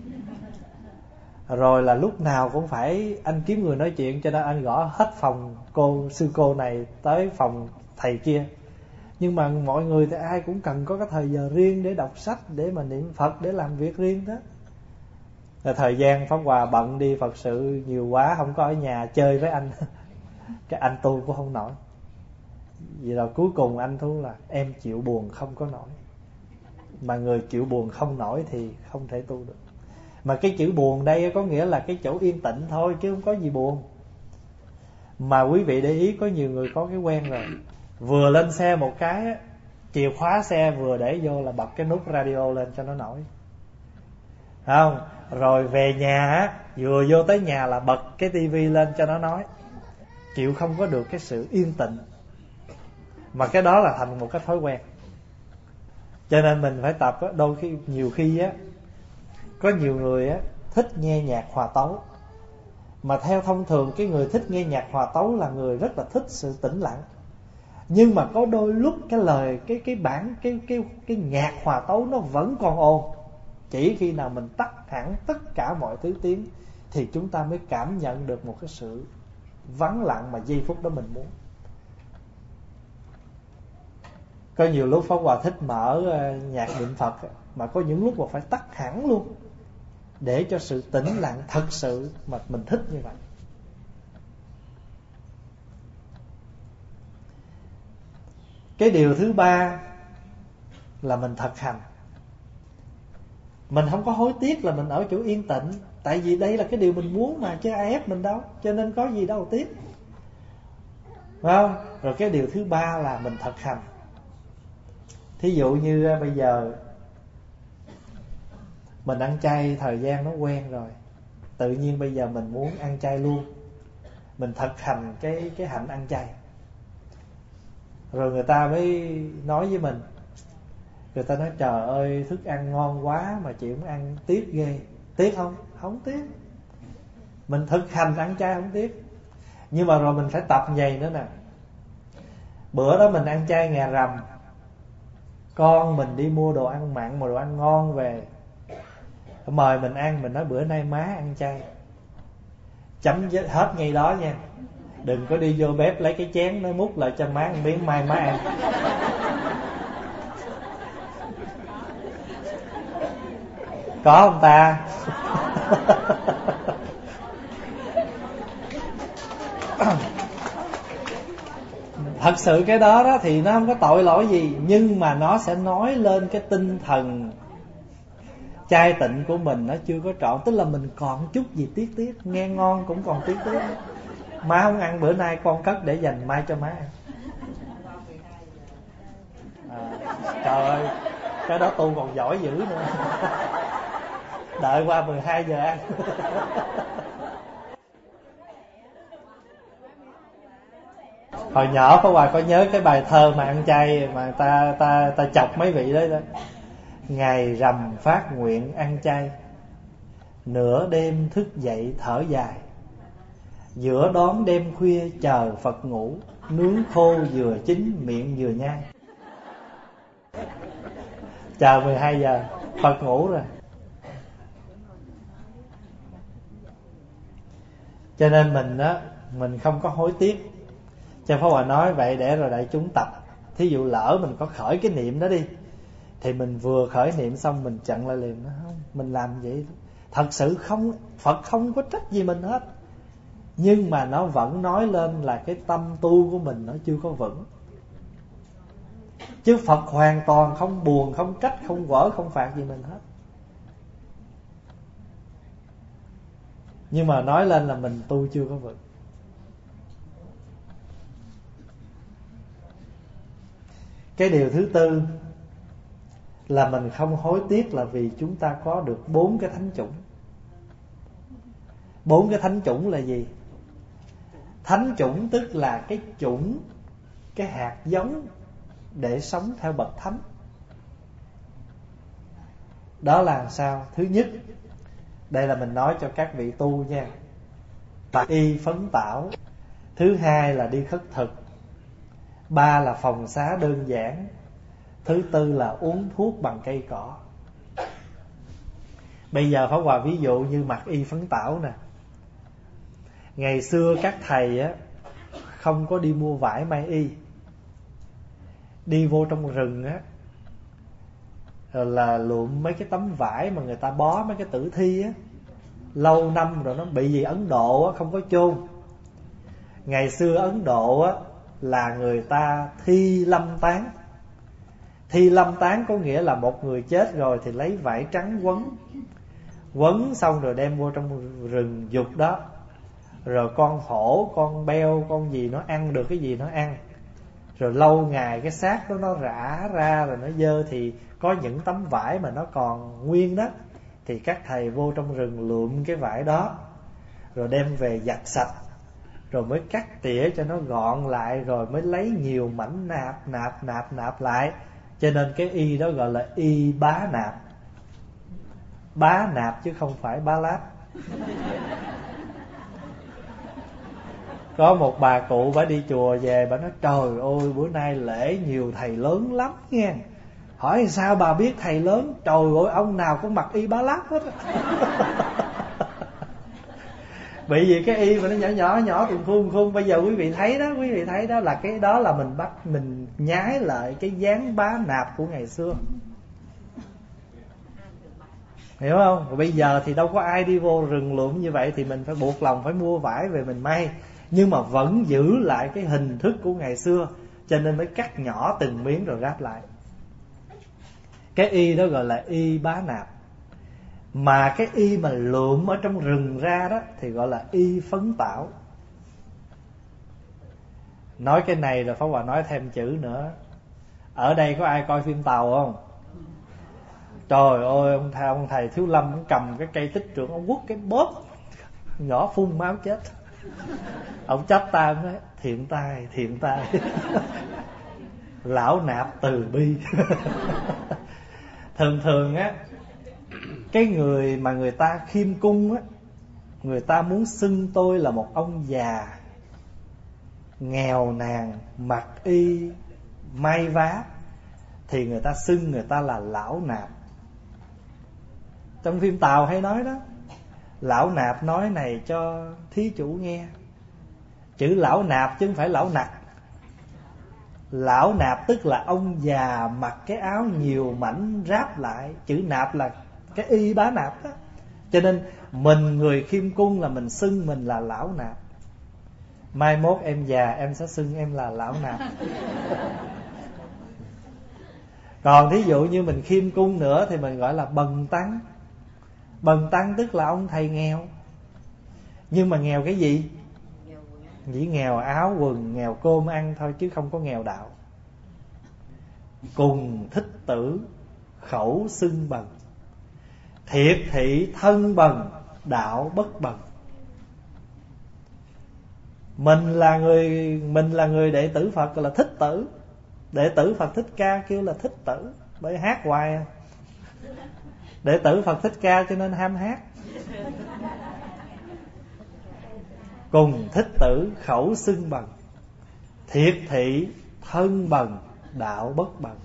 Rồi là lúc nào cũng phải anh kiếm người nói chuyện, cho nên anh gõ hết phòng sư cô này tới phòng thầy kia. Nhưng mà mọi người thì ai cũng cần có cái thời giờ riêng để đọc sách, để mà niệm Phật, để làm việc riêng đó. Rồi thời gian Pháp Hòa bận đi Phật sự nhiều quá, không có ở nhà chơi với anh. Cái anh tu cũng không nổi. Vậy rồi cuối cùng anh thú là em chịu buồn không có nổi. Mà người chịu buồn không nổi thì không thể tu được. Mà cái chữ buồn đây có nghĩa là cái chỗ yên tĩnh thôi, chứ không có gì buồn. Mà quý vị để ý, có nhiều người có cái quen rồi, vừa lên xe một cái, chìa khóa xe vừa để vô là bật cái nút radio lên cho nó nổi, không? Rồi về nhà vừa vô tới nhà là bật cái tivi lên cho nó nói. Chịu không có được cái sự yên tĩnh. Mà cái đó là thành một cái thói quen. Cho nên mình phải tập. Đôi khi, nhiều khi có nhiều người thích nghe nhạc hòa tấu. Mà theo thông thường cái người thích nghe nhạc hòa tấu là người rất là thích sự tĩnh lặng. Nhưng mà có đôi lúc cái lời, cái nhạc hòa tấu nó vẫn còn ồn. Chỉ khi nào mình tắt hẳn tất cả mọi thứ tiếng thì chúng ta mới cảm nhận được một cái sự vắng lặng mà giây phút đó mình muốn. Có nhiều lúc Pháp Hòa thích mở nhạc niệm Phật, mà có những lúc mà phải tắt hẳn luôn, để cho sự tĩnh lặng thật sự mà mình thích như vậy. Cái điều thứ ba là mình thực hành. Mình không có hối tiếc là mình ở chỗ yên tĩnh. Tại vì đây là cái điều mình muốn mà, chứ ai ép mình đâu, cho nên có gì đâu tiếc. Phải không? Rồi cái điều thứ ba là mình thực hành. Thí dụ như bây giờ mình ăn chay thời gian nó quen rồi, tự nhiên bây giờ mình muốn ăn chay luôn. Mình thực hành cái hạnh ăn chay. Rồi người ta mới nói với mình, người ta nói trời ơi thức ăn ngon quá mà chị cũng ăn tiếc ghê. Tiếc không? Không tiếc. Mình thực hành ăn chay không tiếc. Nhưng mà rồi mình phải tập vậy nữa nè. Bữa đó mình ăn chay ngày rằm, con mình đi mua đồ ăn mặn mà đồ ăn ngon về, mời mình ăn, mình nói bữa nay má ăn chay. Chấm dứt hết ngay đó nha. Đừng có đi vô bếp lấy cái chén nó múc lại cho má một miếng, mai má ăn. Có không ta? Thật sự cái đó thì nó không có tội lỗi gì, nhưng mà nó sẽ nói lên cái tinh thần chay tịnh của mình nó chưa có trọn. Tức là mình còn chút gì tiếc, nghe ngon cũng còn tiếc. Má không ăn bữa nay con cất để dành mai cho má ăn. Trời ơi, cái đó tu còn giỏi dữ nữa. Đợi qua 12 giờ ăn. Hồi nhỏ Pháp Hòa có nhớ cái bài thơ mà ăn chay mà ta chọc mấy vị đó. Ngày rằm phát nguyện ăn chay, nửa đêm thức dậy thở dài, giữa đón đêm khuya chờ Phật ngủ, nướng khô vừa chín miệng vừa nhai. Chờ 12 giờ Phật ngủ rồi. Cho nên mình không có hối tiếc. Cho Pháp Hòa nói vậy để rồi đại chúng tập. Thí dụ lỡ mình có khởi cái niệm đó đi, thì mình vừa khởi niệm xong mình chặn lại liền. Nó không, mình làm vậy thật sự không, Phật không có trách gì mình hết. Nhưng mà nó vẫn nói lên là cái tâm tu của mình nó chưa có vững. Chứ Phật hoàn toàn không buồn, không trách, không quở, không phạt gì mình hết. Nhưng mà nói lên là mình tu chưa có vững. Cái điều thứ tư là mình không hối tiếc là vì chúng ta có được 4 cái thánh chủng. 4 cái thánh chủng là gì? Thánh chủng tức là cái chủng, cái hạt giống để sống theo bậc thánh. Đó là sao? Thứ nhất, đây là mình nói cho các vị tu nha, bạc y phấn tảo. Thứ hai là đi khất thực. 3 là phòng xá đơn giản. Thứ tư là uống thuốc bằng cây cỏ. Bây giờ Pháp Hòa ví dụ như mặc y phấn tảo nè. Ngày xưa các thầy không có đi mua vải may y, đi vô trong rừng rồi là lượm mấy cái tấm vải mà người ta bó mấy cái tử thi lâu năm rồi nó bị gì Ấn Độ không có chôn. Ngày xưa Ấn Độ là người ta thi lâm tán. Thi lâm tán có nghĩa là một người chết rồi thì lấy vải trắng quấn xong rồi đem vô trong rừng dục đó. Rồi con hổ, con beo, con gì nó ăn được cái gì nó ăn. Rồi lâu ngày cái xác đó nó rã ra rồi nó dơ, thì có những tấm vải mà nó còn nguyên đó, thì các thầy vô trong rừng lượm cái vải đó rồi đem về giặt sạch, rồi mới cắt tỉa cho nó gọn lại, rồi mới lấy nhiều mảnh nạp lại. Cho nên cái y đó gọi là y bá nạp. Bá nạp chứ không phải bá láp. Có một bà cụ bà đi chùa về, bà nói trời ơi bữa nay lễ nhiều thầy lớn lắm nghe. Hỏi sao bà biết thầy lớn? Trời ơi ông nào cũng mặc y bá láp hết. Bởi vì cái y mà nó nhỏ từng khuôn. Bây giờ quý vị thấy đó là cái đó là mình nhái lại cái dáng bá nạp của ngày xưa. Hiểu không? Và bây giờ thì đâu có ai đi vô rừng lượm như vậy, thì mình phải buộc lòng phải mua vải về mình may, nhưng mà vẫn giữ lại cái hình thức của ngày xưa, cho nên mới cắt nhỏ từng miếng rồi ráp lại. Cái y đó gọi là y bá nạp. Mà cái y mà lượm ở trong rừng ra đó thì gọi là y phấn tảo. Nói cái này rồi Pháp Hòa nói thêm chữ nữa. Ở đây có ai coi phim Tàu không? Trời ơi, ông thầy Thiếu Lâm ông cầm cái cây tích trượng, ông quất cái bóp nhỏ phun máu chết. Ông chắp tay nói thiện tai lão nạp từ bi. Thường á, cái người mà người ta khiêm cung á, người ta muốn xưng tôi là một ông già nghèo nàn, mặc y may vá, thì người ta xưng người ta là lão nạp. Trong phim Tàu hay nói đó, lão nạp nói này cho thí chủ nghe. Chữ lão nạp chứ không phải lão nặc. Lão nạp tức là ông già mặc cái áo nhiều mảnh ráp lại. Chữ nạp là cái y bá nạp đó. Cho nên mình người khiêm cung là mình xưng mình là lão nạp. Mai mốt em già em sẽ xưng em là lão nạp. Còn thí dụ như mình khiêm cung nữa thì mình gọi là bần tăng. Bần tăng tức là ông thầy nghèo. Nhưng mà nghèo cái gì? Chỉ nghèo áo quần, nghèo cơm ăn thôi, chứ không có nghèo đạo. Cùng thích tử, khẩu xưng bần. Thiệt thị thân bần, đạo bất bần. Mình là người đệ tử Phật gọi là thích tử. Đệ tử Phật Thích Ca kêu là thích tử, bởi hát hoài à. Đệ tử Phật Thích Ca cho nên ham hát. Cùng thích tử, khẩu xưng bần. Thiệt thị thân bần, đạo bất bần.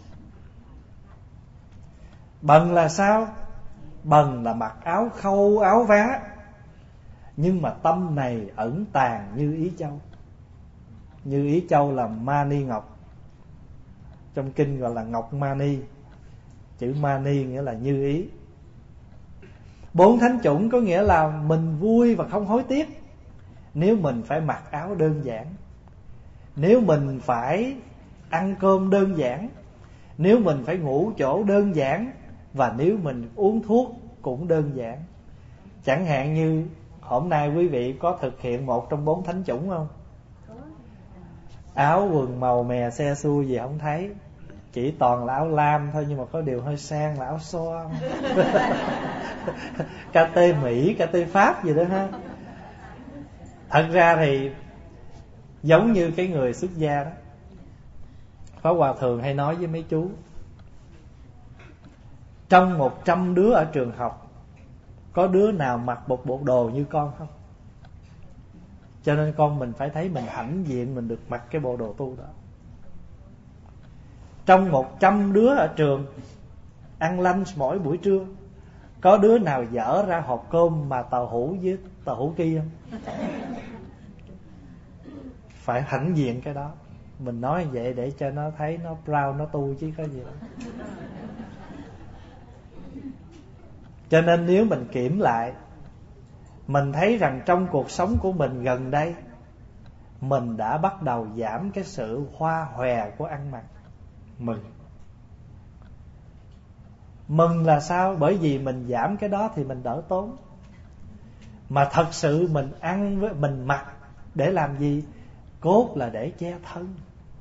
Bần là sao? Bần là mặc áo khâu áo vá, nhưng mà tâm này ẩn tàng như ý châu. Như ý châu là mani ngọc, trong kinh gọi là ngọc mani. Chữ mani nghĩa là như ý. Bốn thánh chủng có nghĩa là mình vui và không hối tiếc. Nếu mình phải mặc áo đơn giản, nếu mình phải ăn cơm đơn giản, nếu mình phải ngủ chỗ đơn giản, và nếu mình uống thuốc cũng đơn giản. Chẳng hạn như hôm nay quý vị có thực hiện một trong bốn thánh chủng không? Áo quần màu mè xe xua gì không thấy, chỉ toàn là áo lam thôi, nhưng mà có điều hơi sang là áo xoa. Cà tê Mỹ, cà tê Pháp gì đó ha. Thật ra thì giống như cái người xuất gia đó, Pháp Hòa thường hay nói với mấy chú, trong 100 đứa ở trường học có đứa nào mặc một bộ đồ như con không? Cho nên con mình phải thấy mình hãnh diện mình được mặc cái bộ đồ tu đó. Trong 100 đứa ở trường ăn lunch mỗi buổi trưa, có đứa nào dở ra hộp cơm mà tàu hũ với tàu hũ kia không? Phải hãnh diện cái đó. Mình nói vậy để cho nó thấy nó proud, nó tu chứ có gì đâu. Cho nên nếu mình kiểm lại, mình thấy rằng trong cuộc sống của mình gần đây, mình đã bắt đầu giảm cái sự hoa hòe của ăn mặc. Mừng là sao? Bởi vì mình giảm cái đó thì mình đỡ tốn. Mà thật sự mình ăn với mình mặc để làm gì? Cốt là để che thân.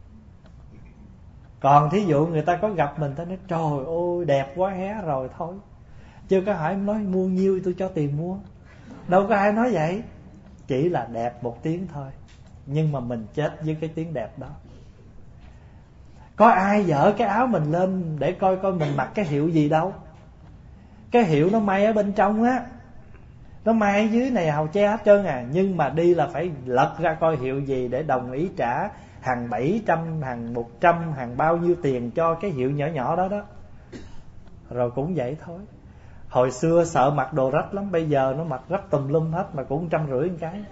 Còn thí dụ người ta có gặp mình, ta nói trời ơi đẹp quá hé rồi thôi, chứ có hỏi nói mua nhiêu tôi cho tiền mua. Đâu có ai nói vậy. Chỉ là đẹp một tiếng thôi, nhưng mà mình chết với cái tiếng đẹp đó. Có ai dở cái áo mình lên để coi coi mình mặc cái hiệu gì đâu. Cái hiệu nó may ở bên trong á, nó may ở dưới này hào che hết trơn à. Nhưng mà đi là phải lật ra coi hiệu gì để đồng ý trả hàng 700, hàng 100, hàng bao nhiêu tiền cho cái hiệu nhỏ nhỏ đó đó. Rồi cũng vậy thôi. Hồi xưa sợ mặc đồ rách lắm, bây giờ nó mặc rách tùm lum hết mà cũng 150 một cái.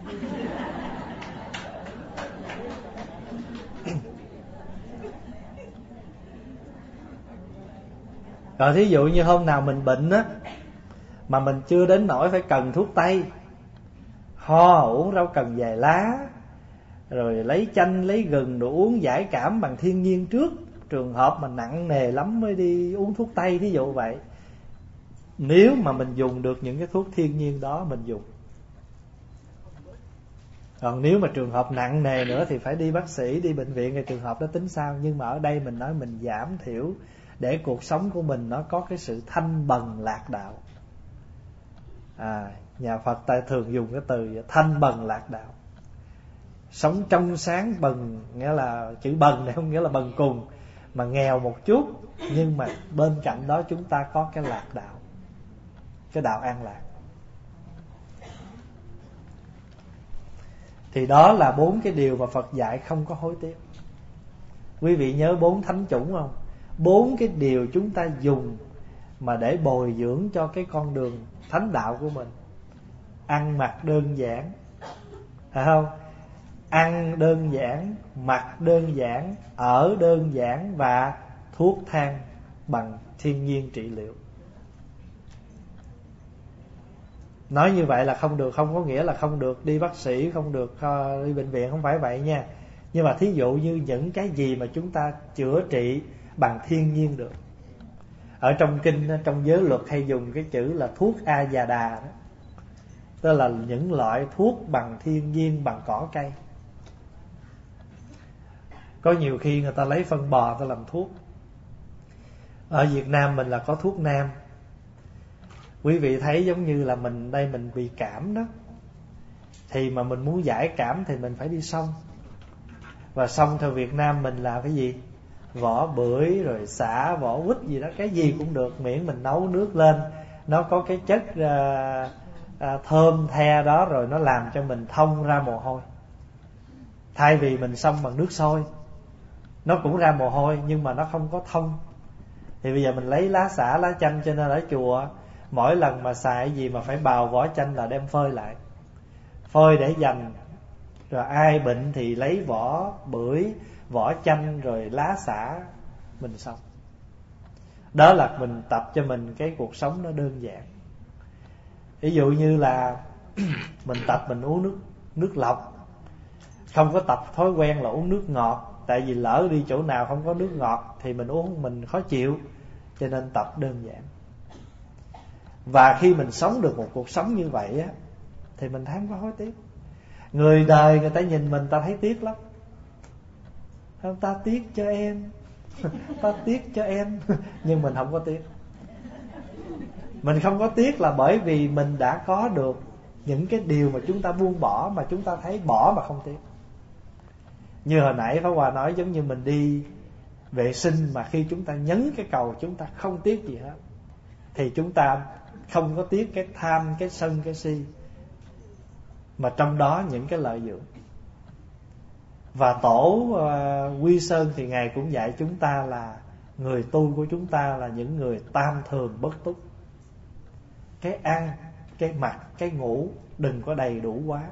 Rồi thí dụ như hôm nào mình bệnh á, mà mình chưa đến nỗi phải cần thuốc tây, ho uống rau cần vài lá, rồi lấy chanh lấy gừng đồ uống giải cảm bằng thiên nhiên trước. Trường hợp mà nặng nề lắm mới đi uống thuốc tây, thí dụ vậy. Nếu mà mình dùng được những cái thuốc thiên nhiên đó mình dùng. Còn nếu mà trường hợp nặng nề nữa thì phải đi bác sĩ, đi bệnh viện, thì trường hợp đó tính sao. Nhưng mà ở đây mình nói mình giảm thiểu để cuộc sống của mình nó có cái sự thanh bần lạc đạo. Nhà Phật ta thường dùng cái từ thanh bần lạc đạo. Sống trong sáng bần, nghĩa là chữ bần này không nghĩa là bần cùng, mà nghèo một chút, nhưng mà bên cạnh đó chúng ta có cái lạc đạo, cái đạo an lạc. Thì đó là 4 cái điều mà Phật dạy không có hối tiếc. Quý vị nhớ 4 thánh chủng không? 4 cái điều chúng ta dùng mà để bồi dưỡng cho cái con đường thánh đạo của mình. Ăn mặc đơn giản, phải không? Ăn đơn giản, mặc đơn giản, ở đơn giản, và thuốc thang bằng thiên nhiên trị liệu. Nói như vậy là không được, không có nghĩa là không được đi bác sĩ, không được đi bệnh viện, không phải vậy nha. Nhưng mà thí dụ như những cái gì mà chúng ta chữa trị bằng thiên nhiên được. Ở trong kinh, trong giới luật hay dùng cái chữ là thuốc Ayurveda đó. Tức là những loại thuốc bằng thiên nhiên, bằng cỏ cây. Có nhiều khi người ta lấy phân bò ta làm thuốc. Ở Việt Nam mình là có thuốc nam. Quý vị thấy giống như là mình đây mình bị cảm đó, thì mà mình muốn giải cảm thì mình phải đi xông. Và xông theo Việt Nam mình là cái gì? Vỏ bưởi rồi xả, vỏ quýt gì đó, cái gì cũng được, miễn mình nấu nước lên, nó có cái chất thơm the đó, rồi nó làm cho mình thông ra mồ hôi. Thay vì mình xông bằng nước sôi, nó cũng ra mồ hôi nhưng mà nó không có thông. Thì bây giờ mình lấy lá xả, lá chanh, cho nên ở chùa mỗi lần mà xài gì mà phải bào vỏ chanh là đem phơi lại, phơi để dành. Rồi ai bệnh thì lấy vỏ bưởi, vỏ chanh rồi lá xả mình xong. Đó là mình tập cho mình cái cuộc sống nó đơn giản. Ví dụ như là mình tập mình uống nước lọc, không có tập thói quen là uống nước ngọt. Tại vì lỡ đi chỗ nào không có nước ngọt thì mình uống mình khó chịu, cho nên tập đơn giản. Và khi mình sống được một cuộc sống như vậy á, thì mình thấy không có hối tiếc. Người đời người ta nhìn mình ta thấy tiếc lắm. Ta tiếc cho em, ta tiếc cho em. Nhưng mình không có tiếc. Mình không có tiếc là bởi vì mình đã có được những cái điều mà chúng ta buông bỏ, mà chúng ta thấy bỏ mà không tiếc. Như hồi nãy Pháp Hòa nói, giống như mình đi vệ sinh mà khi chúng ta nhấn cái cầu chúng ta không tiếc gì hết, thì chúng ta không có tiếc cái tham, cái sân, cái si, mà trong đó những cái lợi dưỡng. Và Tổ Quy Sơn thì Ngài cũng dạy chúng ta là người tu của chúng ta là những người tam thường bất túc. Cái ăn, cái mặc, cái ngủ đừng có đầy đủ quá.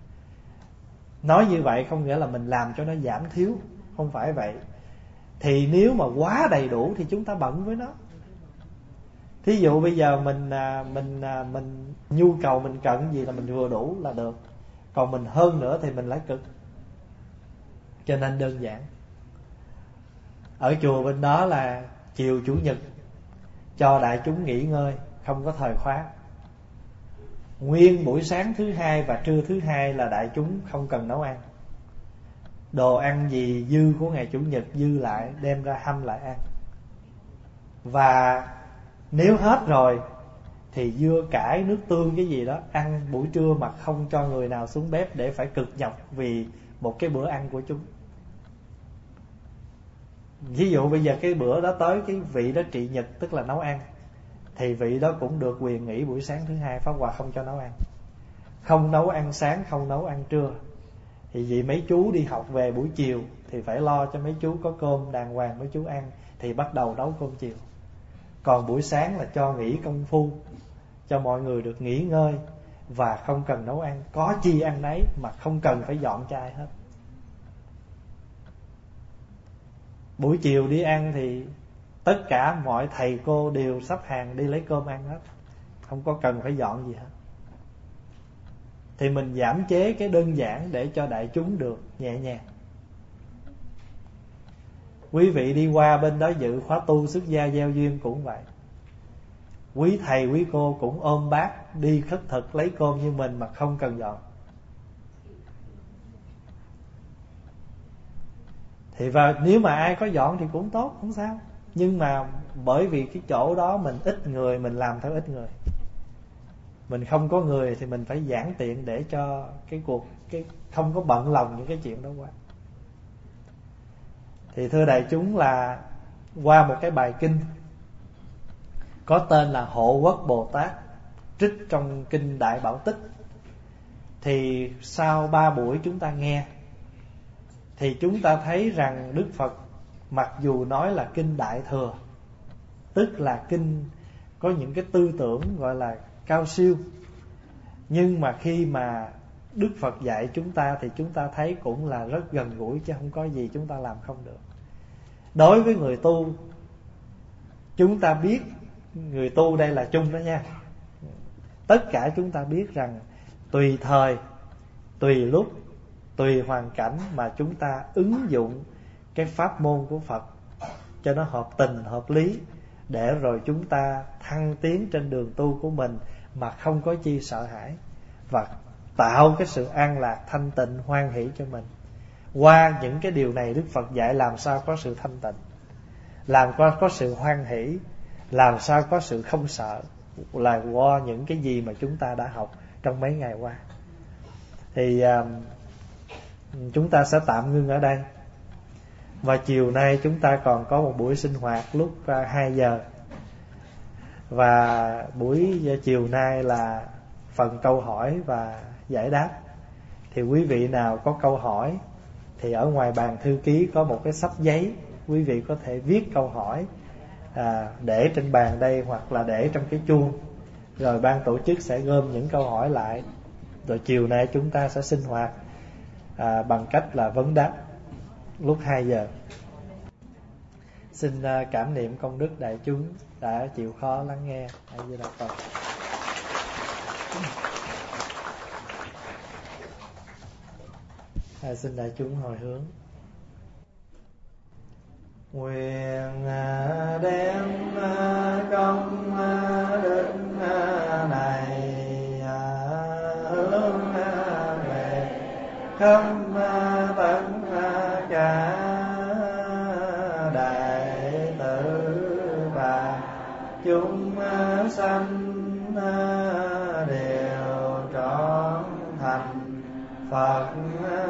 Nói như vậy không nghĩa là mình làm cho nó giảm thiếu, không phải vậy. Thì nếu mà quá đầy đủ thì chúng ta bận với nó. Thí dụ bây giờ mình nhu cầu mình cần gì là mình vừa đủ là được. Còn mình hơn nữa thì mình lại cực. Cho nên đơn giản. Ở chùa bên đó là chiều Chủ nhật cho đại chúng nghỉ ngơi, không có thời khóa. Nguyên buổi sáng thứ hai và trưa thứ hai là đại chúng không cần nấu ăn. Đồ ăn gì dư của ngày Chủ nhật dư lại đem ra hâm lại ăn. Và nếu hết rồi thì dưa cải, nước tương cái gì đó ăn buổi trưa mà không cho người nào xuống bếp để phải cực nhọc vì một cái bữa ăn của chúng. Ví dụ bây giờ cái bữa đó tới cái vị đó trị nhật, tức là nấu ăn, thì vị đó cũng được quyền nghỉ buổi sáng thứ hai. Pháp Hòa không cho nấu ăn, không nấu ăn sáng, không nấu ăn trưa. Thì vì mấy chú đi học về buổi chiều thì phải lo cho mấy chú có cơm đàng hoàng mấy chú ăn, thì bắt đầu nấu cơm chiều. Còn buổi sáng là cho nghỉ công phu, cho mọi người được nghỉ ngơi và không cần nấu ăn, có chi ăn nấy mà không cần phải dọn chai hết. Buổi chiều đi ăn thì tất cả mọi thầy cô đều sắp hàng đi lấy cơm ăn hết, không có cần phải dọn gì hết. Thì mình giảm chế cái đơn giản để cho đại chúng được nhẹ nhàng. Quý vị đi qua bên đó dự khóa tu xuất gia gieo duyên cũng vậy. quý thầy quý cô cũng ôm bát đi khất thực lấy cơm như mình mà không cần dọn. Thì và nếu mà ai có dọn thì cũng tốt, không sao. Nhưng mà bởi vì cái chỗ đó mình ít người, mình làm theo ít người. Mình không có người thì mình phải giản tiện để cho cái không có bận lòng những cái chuyện đó qua. Thì thưa đại chúng, là qua một cái bài kinh có tên là Hộ Quốc Bồ Tát, trích trong kinh Đại Bảo Tích. Thì sau 3 buổi chúng ta nghe, thì chúng ta thấy rằng Đức Phật mặc dù nói là kinh Đại Thừa, tức là kinh có những cái tư tưởng gọi là cao siêu, nhưng mà khi mà Đức Phật dạy chúng ta thì chúng ta thấy cũng là rất gần gũi, chứ không có gì chúng ta làm không được. Đối với người tu, chúng ta biết, người tu đây là chung đó nha, tất cả chúng ta biết rằng tùy thời, tùy lúc, tùy hoàn cảnh mà chúng ta ứng dụng cái pháp môn của Phật cho nó hợp tình, hợp lý, để rồi chúng ta thăng tiến trên đường tu của mình mà không có chi sợ hãi, và tạo cái sự an lạc, thanh tịnh, hoan hỷ cho mình. Qua những cái điều này Đức Phật dạy làm sao có sự thanh tịnh, làm có sự hoan hỷ, làm sao có sự không sợ, là qua những cái gì mà chúng ta đã học trong mấy ngày qua. Thì chúng ta sẽ tạm ngưng ở đây. Và chiều nay chúng ta còn có một buổi sinh hoạt lúc 2 giờ. Và buổi chiều nay là phần câu hỏi và giải đáp. Thì quý vị nào có câu hỏi thì ở ngoài bàn thư ký có một cái xấp giấy, quý vị có thể viết câu hỏi để trên bàn đây, hoặc là để trong cái chuông. Rồi ban tổ chức sẽ gom những câu hỏi lại. Rồi chiều nay chúng ta sẽ sinh hoạt bằng cách là vấn đáp lúc 2 giờ. Xin cảm niệm công đức đại chúng đã chịu khó lắng nghe. A Di Đà Phật. Xin đại chúng hồi hướng. Nguyện đem công đức này hướng về khắp tất cả đại tử và chúng sanh đều trọn thành Phật